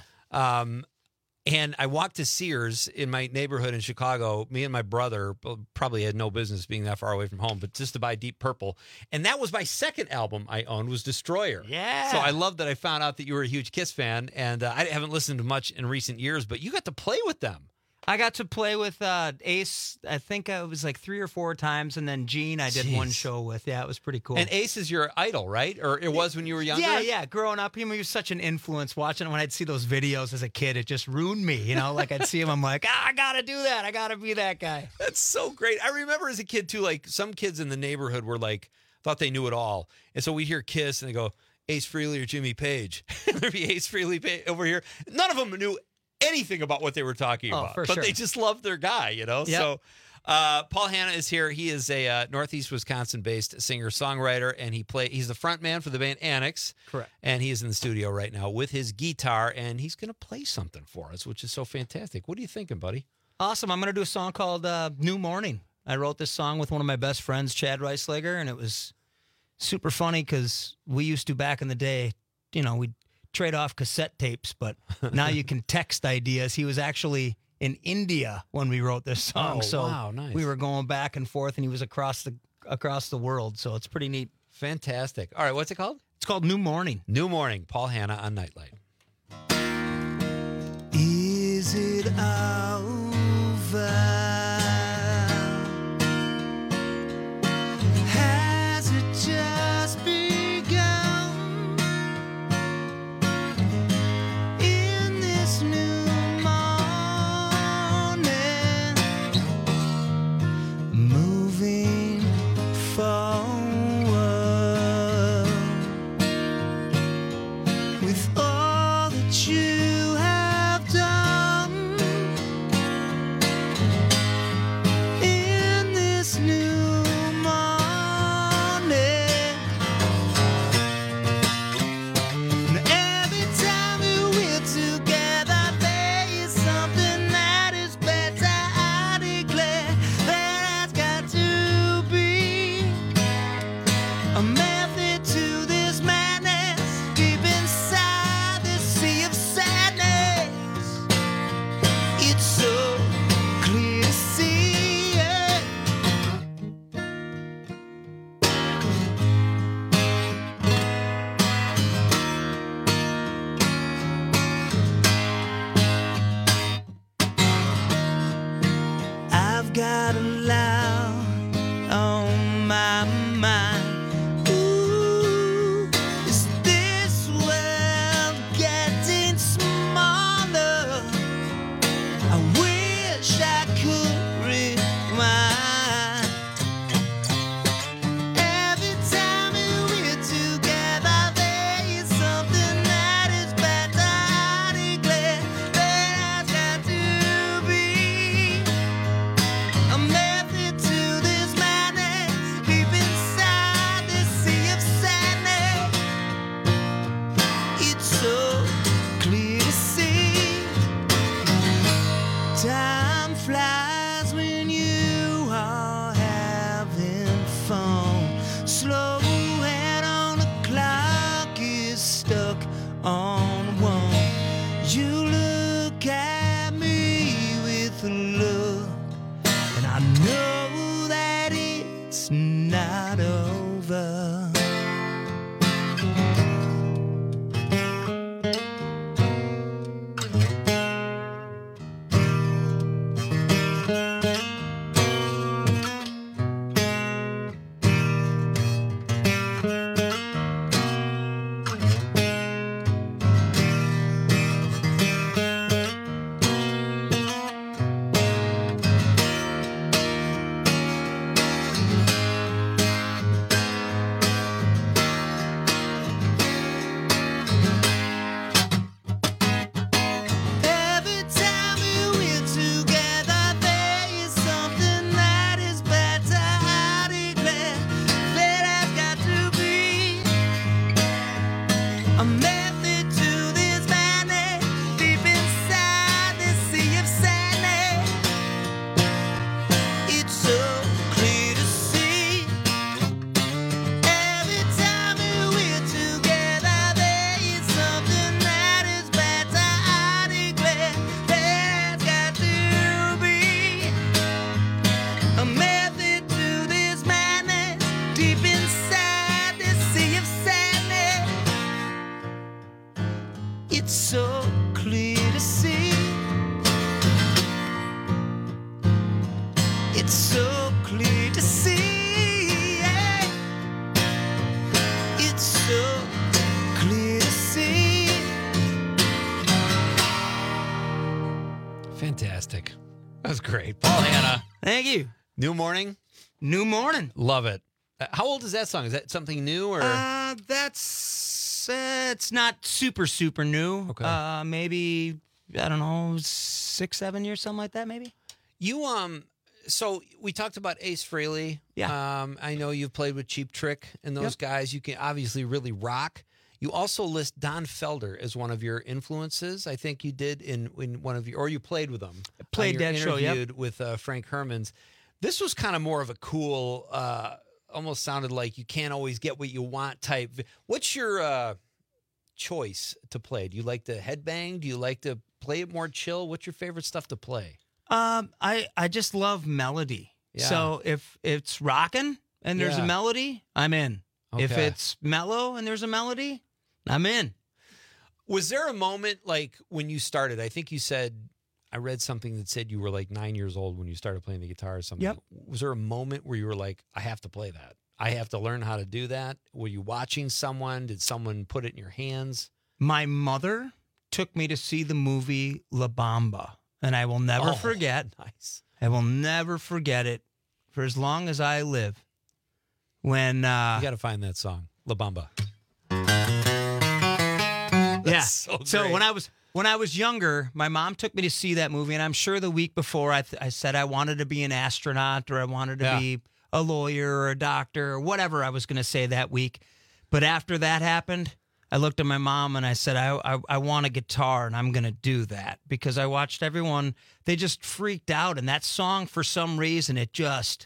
And I walked to Sears in my neighborhood in Chicago. Me and my brother probably had no business being that far away from home, but just to buy Deep Purple. And that was my second album I owned, was Destroyer. Yeah. So I love that I found out that you were a huge Kiss fan. And I haven't listened to much in recent years, but you got to play with them. I got to play with Ace, I think it was like 3 or 4 times, and then Gene I did one show with. Yeah, it was pretty cool. And Ace is your idol, right? Or it was when you were younger? Yeah. Growing up, he was such an influence. Watching it when I'd see those videos as a kid, it just ruined me. You know, like I'd see him, I'm like, I got to do that. I got to be that guy. That's so great. I remember as a kid, too, like some kids in the neighborhood were like, thought they knew it all. And so we'd hear Kiss and they go, Ace Frehley or Jimmy Page. There'd be Ace Frehley over here. None of them knew anything about what they were talking about, but they just loved their guy, you know? Yep. So Paul Hanna is here. He is a Northeast Wisconsin-based singer-songwriter, and he's the front man for the band Annex. Correct. And he is in the studio right now with his guitar, and he's going to play something for us, which is so fantastic. What are you thinking, buddy? Awesome. I'm going to do a song called New Morning. I wrote this song with one of my best friends, Chad Reislager, and it was super funny because we used to, back in the day, you know, we'd trade off cassette tapes, but now you can text ideas. He was actually in India when we wrote this song. Wow, nice. We were going back and forth, and he was across the world, so it's pretty neat. Fantastic. All right, what's it called? It's called New Morning. New Morning, Paul Hanna on Nightlight. Is it over? Has it just begun? In this new morning, moving forward with all that you have done. In this new morning, and every time we're together, there is something that is better. I declare there has got to be a method to this madness deep inside this sea of sadness. It's so clear to see it. I've got a lot on my mind. Ooh, is this world getting smaller? I wish I could rewind. Every time we're together, there is something that is better. I declare there has got to be a method to this madness deep inside this sea of sadness. It's so clear to see. Time flies when you are having fun. Slow head on the clock is stuck on one. You look at me with a look, and I know that it's not over. It's so clear to see. It's so clear to see. Yeah. It's so clear to see. Fantastic. That was great. Paul Hanna. Thank you. New Morning? New Morning. Love it. How old is that song? Is that something new or? That's it's not super new. Okay. Maybe I don't know, 6-7 years, something like that. Maybe. You so we talked about Ace Frehley. Yeah. I know you've played with Cheap Trick and those guys. You can obviously really rock. You also list Don Felder as one of your influences. I think you did in one of your, or you played with them. Played that show, yep. Interviewed with Frank Hermans. This was kind of more of a cool, almost sounded like you can't always get what you want type. What's your choice to play? Do you like to headbang? Do you like to play it more chill? What's your favorite stuff to play? I just love melody. Yeah. So if it's rocking and there's a melody, I'm in. Okay. If it's mellow and there's a melody, I'm in. Was there a moment like when you started? I think you said, I read something that said you were like 9 years old when you started playing the guitar or something. Yep. Was there a moment where you were like, I have to play that? I have to learn how to do that? Were you watching someone? Did someone put it in your hands? My mother took me to see the movie La Bamba, and I will never forget. Nice. I will never forget it for as long as I live. When you got to find that song, La Bamba. Yeah. So when I was younger, my mom took me to see that movie, and I'm sure the week before I said I wanted to be an astronaut or I wanted to be a lawyer or a doctor or whatever I was going to say that week. But after that happened, I looked at my mom and I said, I want a guitar and I'm going to do that, because I watched everyone, they just freaked out. And that song, for some reason, it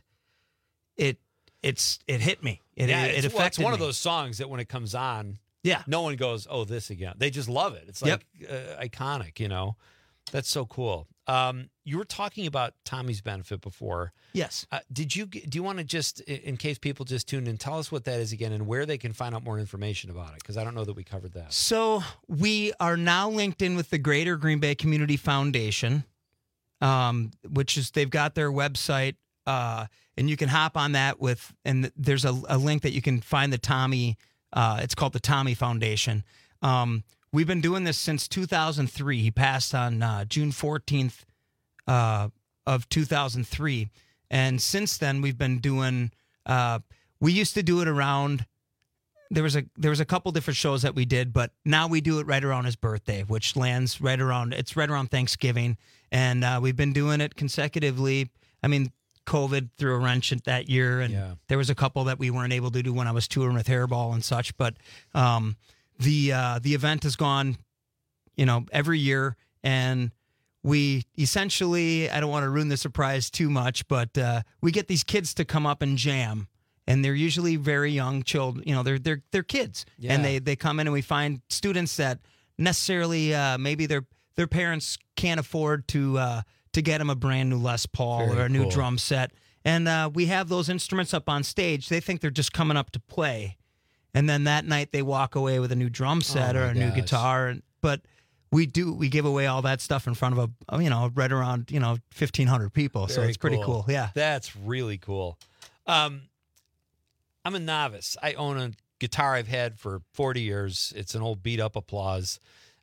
hit me. It affected me. It's one of those songs that when it comes on, no one goes, oh, this again. They just love it. It's like iconic, you know. That's so cool. You were talking about Tommy's Benefit before. Yes. Do you want to just, in case people just tuned in, tell us what that is again and where they can find out more information about it? Because I don't know that we covered that. So we are now linked in with the Greater Green Bay Community Foundation, which is, they've got their website, and you can hop on that and there's a link that you can find the Tommy. It's called the Tommy Foundation. We've been doing this since 2003. He passed on June 14th of 2003. And since then, we've been doing, we used to do it around, there was a couple different shows that we did, but now we do it right around his birthday, which lands right around Thanksgiving. And we've been doing it consecutively. I mean, COVID threw a wrench at that year, and there was a couple that we weren't able to do when I was touring with Hairball and such. But the event has gone, every year, and we essentially, I don't want to ruin the surprise too much, but we get these kids to come up and jam, and they're usually very young children. They're kids, and they come in, and we find students that necessarily maybe their parents can't afford to get them a brand new Les Paul or a new drum set. And we have those instruments up on stage. They think they're just coming up to play. And then that night they walk away with a new drum set or a new guitar. But we give away all that stuff in front of right around, 1,500 people. So it's pretty cool. Yeah. That's really cool. I'm a novice. I own a guitar I've had for 40 years. It's an old beat up Applause.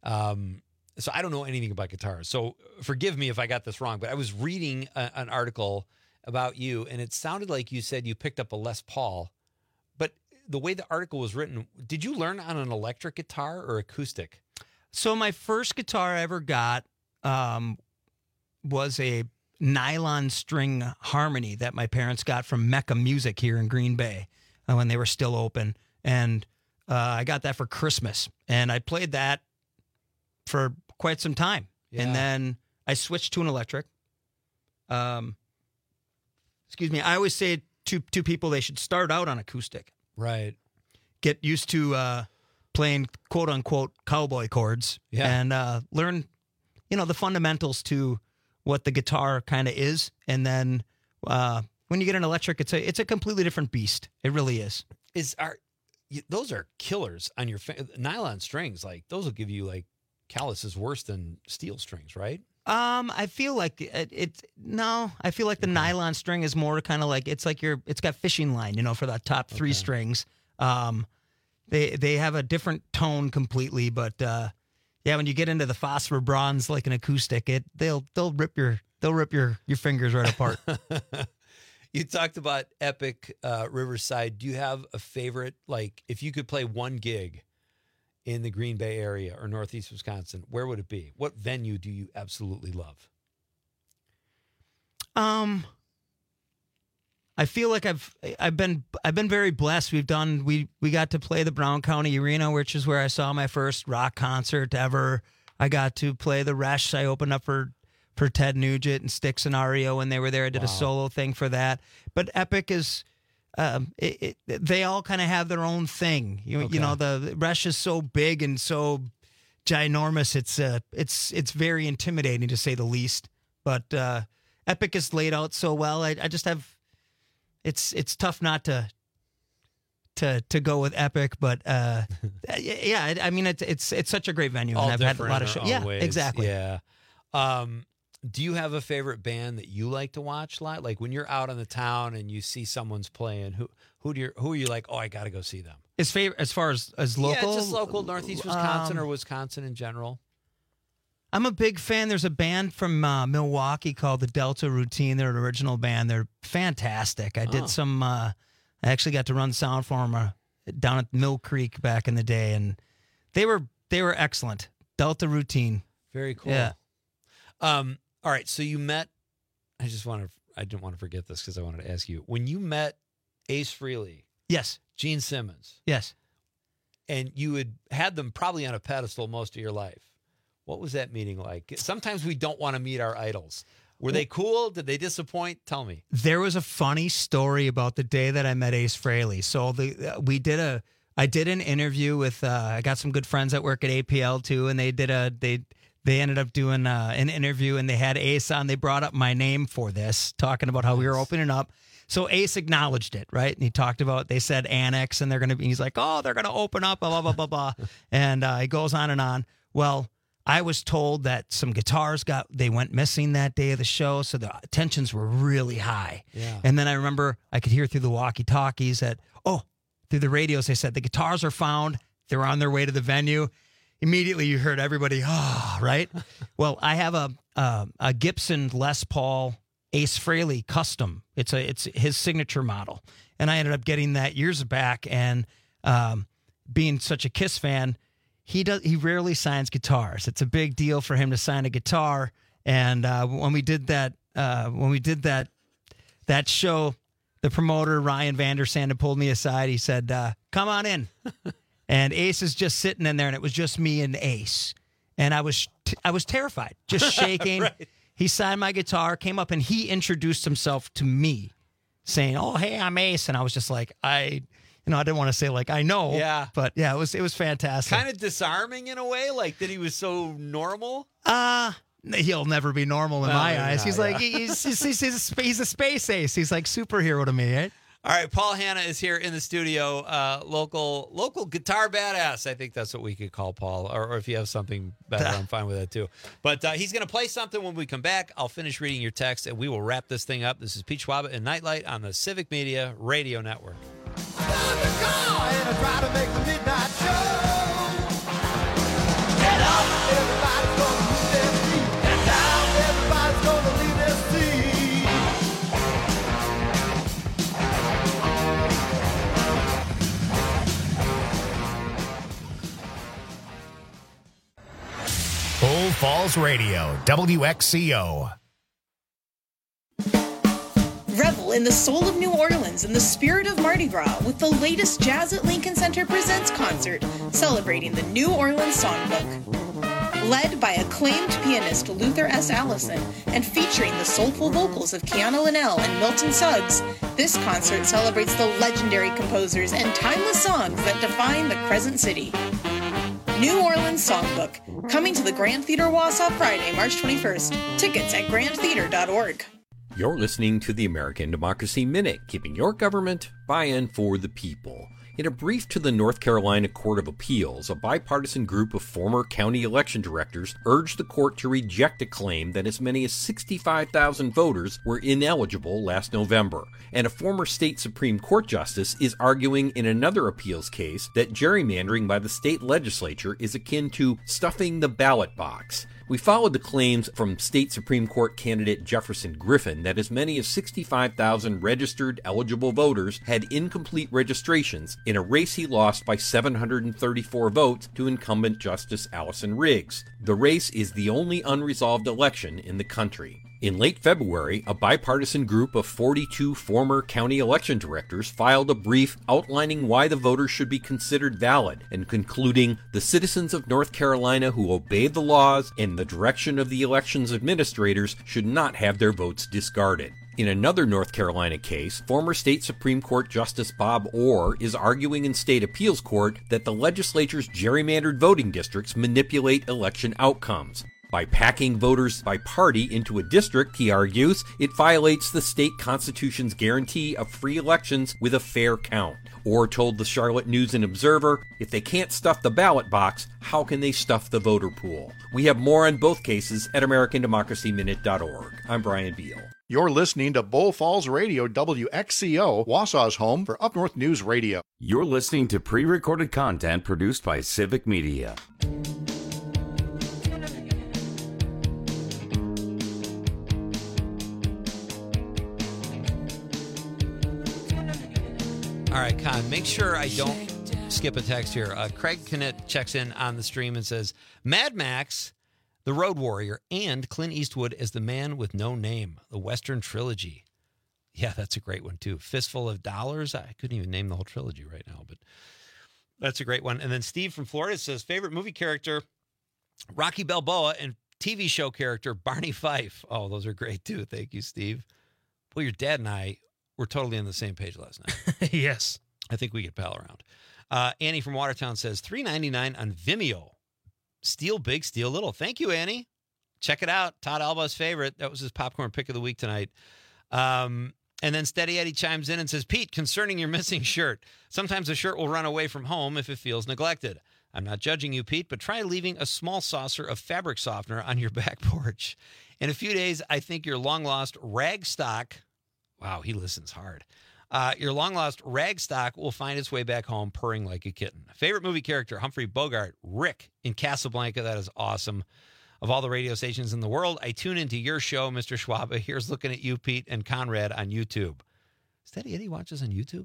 So I don't know anything about guitars. So forgive me if I got this wrong, but I was reading an article about you, and it sounded like you said you picked up a Les Paul. But the way the article was written, did you learn on an electric guitar or acoustic? So my first guitar I ever got was a nylon string harmony that my parents got from Mecca Music here in Green Bay when they were still open. And I got that for Christmas. And I played that for quite some time. Yeah. And then I switched to an electric. Excuse me. I always say to people they should start out on acoustic. Right. Get used to playing quote unquote cowboy chords and learn, the fundamentals to what the guitar kind of is. And then when you get an electric, it's a completely different beast. It really is. Those are killers on your nylon strings. Like those will give you like callus is worse than steel strings, right? I feel like I feel like the nylon string is more kind of like it's got fishing line, for the top three strings. They have a different tone completely, but when you get into the phosphor bronze like an acoustic, they'll rip your fingers right apart. You talked about Epic Riverside. Do you have a favorite? Like, if you could play one gig in the Green Bay area or Northeast Wisconsin, where would it be? What venue do you absolutely love? I feel like I've been very blessed. We got to play the Brown County Arena, which is where I saw my first rock concert ever. I got to play the Resch. I opened up for Ted Nugent and Styx and REO when they were there. I did a solo thing for that. But Epic is, they all kind of have their own thing. You know, the Resch is so big and so ginormous. It's very intimidating to say the least. But Epic is laid out so well. I just have, it's tough not to go with Epic, but yeah, I mean it's such a great venue, and I've had a lot of shows. Yeah, ways. Exactly. Yeah. Do you have a favorite band that you like to watch live? Like when you're out on the town and you see someone's playing, who are you like? Oh, I got to go see them. As far as local, yeah, just local Northeast Wisconsin or Wisconsin in general. I'm a big fan. There's a band from Milwaukee called the Delta Routine. They're an original band. They're fantastic. I did some. I actually got to run sound for them down at Mill Creek back in the day, and they were excellent. Delta Routine. Very cool. Yeah. All right. So you met. I didn't want to forget this because I wanted to ask you when you met Ace Frehley. Yes. Gene Simmons. Yes. And you had them probably on a pedestal most of your life. What was that meeting like? Sometimes we don't want to meet our idols. Were they cool? Did they disappoint? Tell me. There was a funny story about the day that I met Ace Frehley. So I did an interview with I got some good friends that work at APL too, and they ended up doing an interview, and they had Ace on. They brought up my name for this, talking about how we were opening up. So Ace acknowledged it, right? And he talked about, they said Annex, and he's like, oh, they're going to open up, blah, blah, blah, blah. And he goes on and on. Well, I was told that some guitars they went missing that day of the show, so the tensions were really high. Yeah. And then I remember I could hear through the walkie-talkies through the radios, they said the guitars are found. They're on their way to the venue. Immediately you heard everybody, right? Well, I have a Gibson Les Paul Ace Frehley custom. It's his signature model. And I ended up getting that years back, and being such a Kiss fan, he rarely signs guitars. It's a big deal for him to sign a guitar. And when we did that show, the promoter Ryan Vandersand pulled me aside. He said, "Come on in." And Ace is just sitting in there, and it was just me and Ace. And I was terrified, just shaking. Right. He signed my guitar, came up, and he introduced himself to me, saying, "Oh, hey, I'm Ace." And I was just like, I didn't want to say like I know. Yeah. But yeah, it was fantastic. Kind of disarming in a way, like that he was so normal. He'll never be normal in my eyes. He's like he's a space ace. He's like superhero to me, right? All right, Paul Hanna is here in the studio. Local guitar badass. I think that's what we could call Paul. Or if you have something better, I'm fine with that too. But he's going to play something when we come back. I'll finish reading your text, and we will wrap this thing up. This is Pete Schwaba and Nightlight on the Civic Media Radio Network. Try to make the midnight show. Get up, everybody's gonna move their feet. Get down, everybody's gonna leave their seat. Bull Falls Radio, WXCO. Revel in the soul of New Orleans and the spirit of Mardi Gras with the latest Jazz at Lincoln Center Presents concert, celebrating the New Orleans Songbook. Led by acclaimed pianist Luther S. Allison and featuring the soulful vocals of Kiana Linnell and Milton Suggs, this concert celebrates the legendary composers and timeless songs that define the Crescent City. New Orleans Songbook, coming to the Grand Theater Wausau Friday, March 21st. Tickets at grandtheater.org. You're listening to the American Democracy Minute, keeping your government by and for the people. In a brief to the North Carolina Court of Appeals, a bipartisan group of former county election directors urged the court to reject a claim that as many as 65,000 voters were ineligible last November. And a former state Supreme Court justice is arguing in another appeals case that gerrymandering by the state legislature is akin to stuffing the ballot box. We followed the claims from state Supreme Court candidate Jefferson Griffin that as many as 65,000 registered eligible voters had incomplete registrations in a race he lost by 734 votes to incumbent Justice Allison Riggs. The race is the only unresolved election in the country. In late February, a bipartisan group of 42 former county election directors filed a brief outlining why the voters should be considered valid and concluding the citizens of North Carolina who obey the laws and the direction of the elections administrators should not have their votes discarded. In another North Carolina case, former state Supreme Court Justice Bob Orr is arguing in state appeals court that the legislature's gerrymandered voting districts manipulate election outcomes. By packing voters by party into a district, he argues, it violates the state constitution's guarantee of free elections with a fair count. Orr told the Charlotte News and Observer, if they can't stuff the ballot box, how can they stuff the voter pool? We have more on both cases at AmericanDemocracyMinute.org. I'm Brian Beal. You're listening to Bull Falls Radio, WXCO, Wausau's home for Up North News Radio. You're listening to pre-recorded content produced by Civic Media. All right, Con, make sure I don't skip a text here. Craig Knitt checks in on the stream and says, Mad Max, The Road Warrior, and Clint Eastwood as the Man with No Name, the Western trilogy. Yeah, that's a great one, too. Fistful of Dollars. I couldn't even name the whole trilogy right now, but that's a great one. And then Steve from Florida says, favorite movie character, Rocky Balboa, and TV show character, Barney Fife. Oh, those are great, too. Thank you, Steve. Well, your dad and I were totally on the same page last night. Yes. I think we could pal around. Annie from Watertown says $3.99 on Vimeo. Steal big, steal little. Thank you, Annie. Check it out. Todd Alba's favorite. That was his popcorn pick of the week tonight. And then Steady Eddie chimes in and says, Pete, concerning your missing shirt, sometimes a shirt will run away from home if it feels neglected. I'm not judging you, Pete, but try leaving a small saucer of fabric softener on your back porch. In a few days, I think your long-lost rag stock, wow, he listens hard. Your long-lost rag stock will find its way back home purring like a kitten. Favorite movie character, Humphrey Bogart, Rick in Casablanca. That is awesome. Of all the radio stations in the world, I tune into your show, Mr. Schwab. Here's looking at you, Pete, and Conrad on YouTube. Steady Eddie watches on YouTube?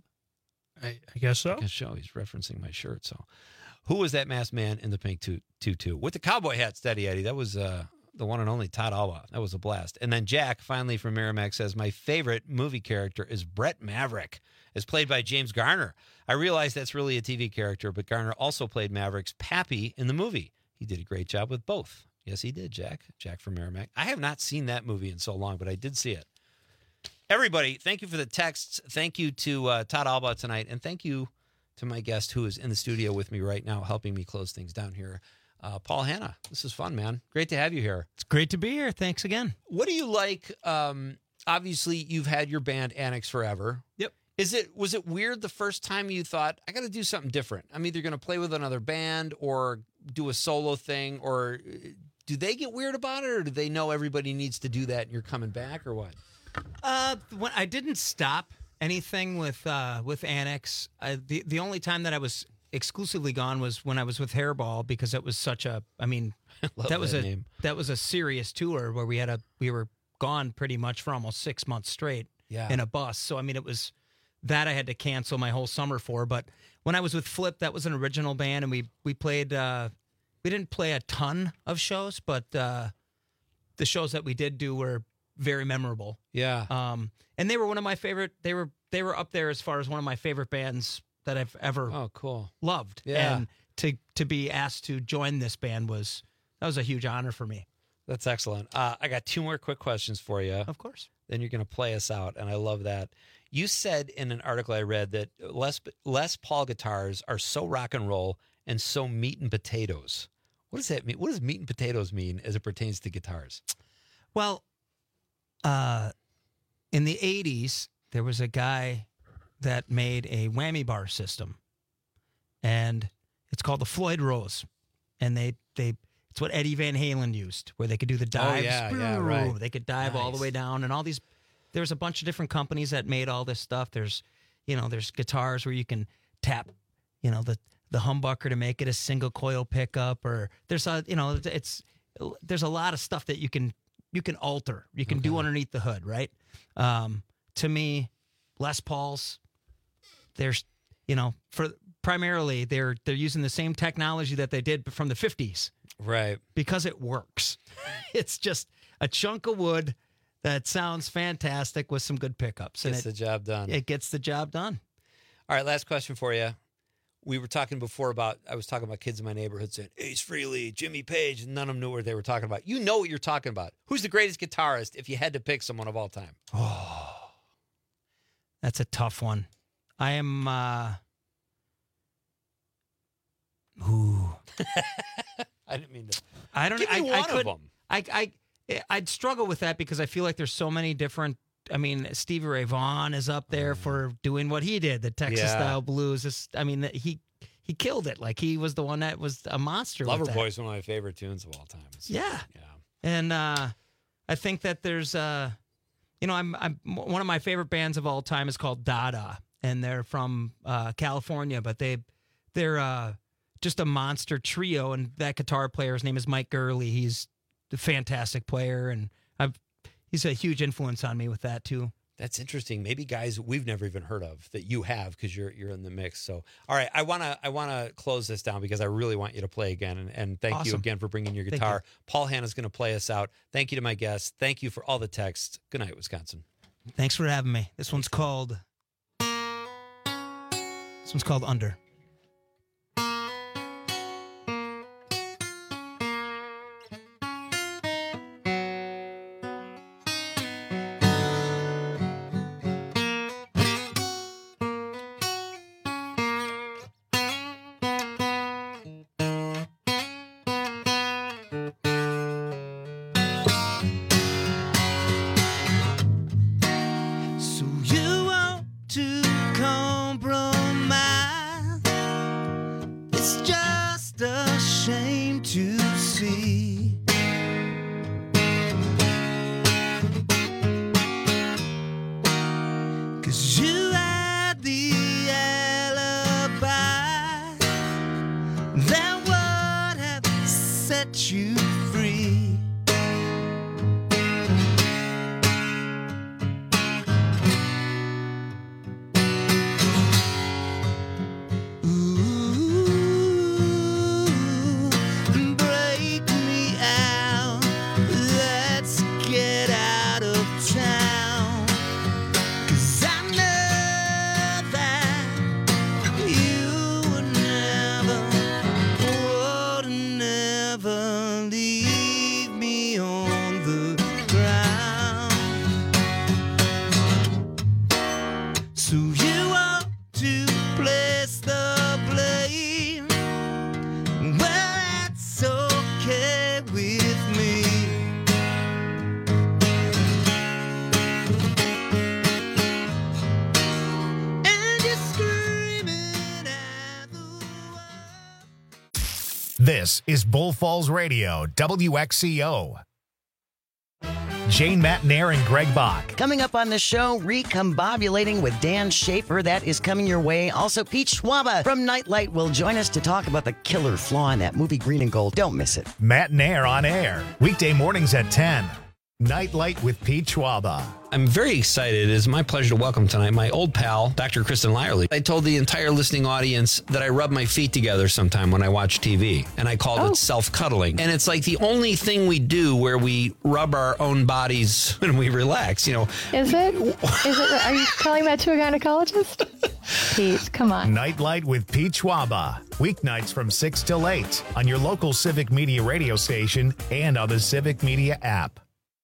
I guess so. I can show. He's referencing my shirt. So, who was that masked man in the pink tutu? With the cowboy hat, Steady Eddie. That was the one and only Todd Alba. That was a blast. And then Jack, finally from Merrimack, says, my favorite movie character is Brett Maverick, as played by James Garner. I realize that's really a TV character, but Garner also played Maverick's pappy in the movie. He did a great job with both. Yes, he did, Jack. Jack from Merrimack. I have not seen that movie in so long, but I did see it. Everybody, thank you for the texts. Thank you to Todd Alba tonight, and thank you to my guest who is in the studio with me right now, helping me close things down here. Paul Hanna, this is fun, man. Great to have you here. It's great to be here. Thanks again. What do you like? Obviously, you've had your band Annex forever. Yep. Was it weird the first time you thought, I got to do something different? I'm either going to play with another band or do a solo thing, or do they get weird about it, or do they know everybody needs to do that and you're coming back, or what? When I didn't stop anything with Annex, the only time that I was exclusively gone was when I was with Hairball, because it was such a, I mean, that was a serious tour where we were gone pretty much for almost 6 months straight in a bus. So I mean, it was that I had to cancel my whole summer for. But when I was with Flip, that was an original band, and we played. We didn't play a ton of shows, but the shows that we did do were very memorable. Yeah. And they were one of my favorite. They were up there as far as one of my favorite bands that I've ever loved. Yeah. And to be asked to join this band was a huge honor for me. That's excellent. I got two more quick questions for you. Of course. Then you're going to play us out, and I love that. You said in an article I read that Les Paul guitars are so rock and roll and so meat and potatoes. What does that mean? What does meat and potatoes mean as it pertains to guitars? Well, in the 80s, there was a guy that made a whammy bar system, and it's called the Floyd Rose, and it's what Eddie Van Halen used, where they could do the dives. yeah, right. They could dive all the way down, and all these. There's a bunch of different companies that made all this stuff. There's guitars where you can tap, the humbucker to make it a single coil pickup, or there's a lot of stuff that you can alter, you can do underneath the hood, right? To me, Les Pauls, there's primarily they're using the same technology that they did from the 50s, right? Because it works. It's just a chunk of wood that sounds fantastic with some good pickups. Gets the job done. It gets the job done. All right, last question for you. We were talking before I was talking about kids in my neighborhood saying, Ace Frehley, Jimmy Page, and none of them knew what they were talking about. You know what you're talking about. Who's the greatest guitarist if you had to pick someone of all time? Oh, that's a tough one. I am... I didn't mean to... I don't know. Give me one of them. I'd struggle with that because I feel like there's so many different... I mean, Stevie Ray Vaughan is up there for doing what he did, the Texas-style blues. He killed it. Like, he was the one that was a monster. Loverboy is one of my favorite tunes of all time. Yeah. And I think that there's... I'm one of my favorite bands of all time is called Dada, and they're from California, but they're just a monster trio, and that guitar player, his name is Mike Gurley. He's a fantastic player, and he's a huge influence on me with that too. That's interesting. Maybe guys we've never even heard of that you have because you're in the mix. So, all right, I wanna close this down because I really want you to play again, and thank you again for bringing your guitar. Paul Hanna's going to play us out. Thank you to my guests. Thank you for all the texts. Good night, Wisconsin. Thanks for having me. This one's called Under. This is Bull Falls Radio, WXCO. Jane Matt Nair and Greg Bach. Coming up on the show, Recombobulating with Dan Schaefer. That is coming your way. Also, Pete Schwaba from Nightlight will join us to talk about the killer flaw in that movie Green and Gold. Don't miss it. Matt Nair on air, weekday mornings at 10. Nightlight with Pete Schwaba. I'm very excited. It is my pleasure to welcome tonight my old pal, Dr. Kristen Lyerly. I told the entire listening audience that I rub my feet together sometime when I watch TV, and I called it self-cuddling. And it's like the only thing we do where we rub our own bodies when we relax, Is it? Are you telling that to a gynecologist? Pete, come on. Nightlight with Pete Schwaba. Weeknights from 6 till 8 on your local Civic Media radio station and on the Civic Media app.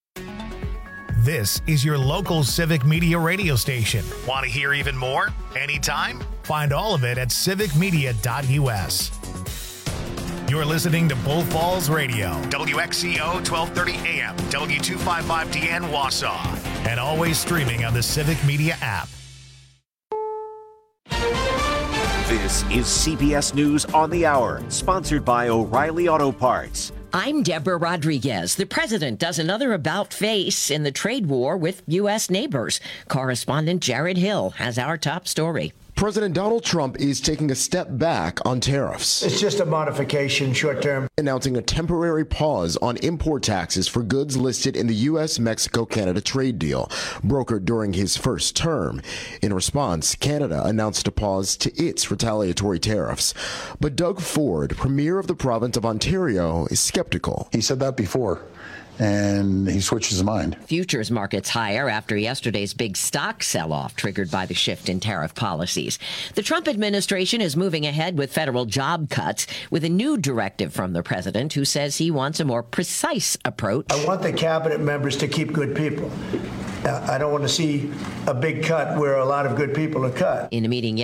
This is your local Civic Media radio station. Want to hear even more? Anytime? Find all of it at civicmedia.us. You're listening to Bull Falls Radio, WXCO 1230 AM, W255DN Wausau, and always streaming on the Civic Media app. This is CBS News on the Hour, sponsored by O'Reilly Auto Parts. I'm Deborah Rodriguez. The president does another about-face in the trade war with U.S. neighbors. Correspondent Jared Hill has our top story. President Donald Trump is taking a step back on tariffs. It's just a modification, short term. Announcing a temporary pause on import taxes for goods listed in the U.S.-Mexico-Canada trade deal, brokered during his first term. In response, Canada announced a pause to its retaliatory tariffs. But Doug Ford, premier of the province of Ontario, is skeptical. He said that before, and he switched his mind. Futures markets higher after yesterday's big stock sell-off triggered by the shift in tariff policies. The Trump administration is moving ahead with federal job cuts with a new directive from the president who says he wants a more precise approach. I want the cabinet members to keep good people. I don't want to see a big cut where a lot of good people are cut. In a meeting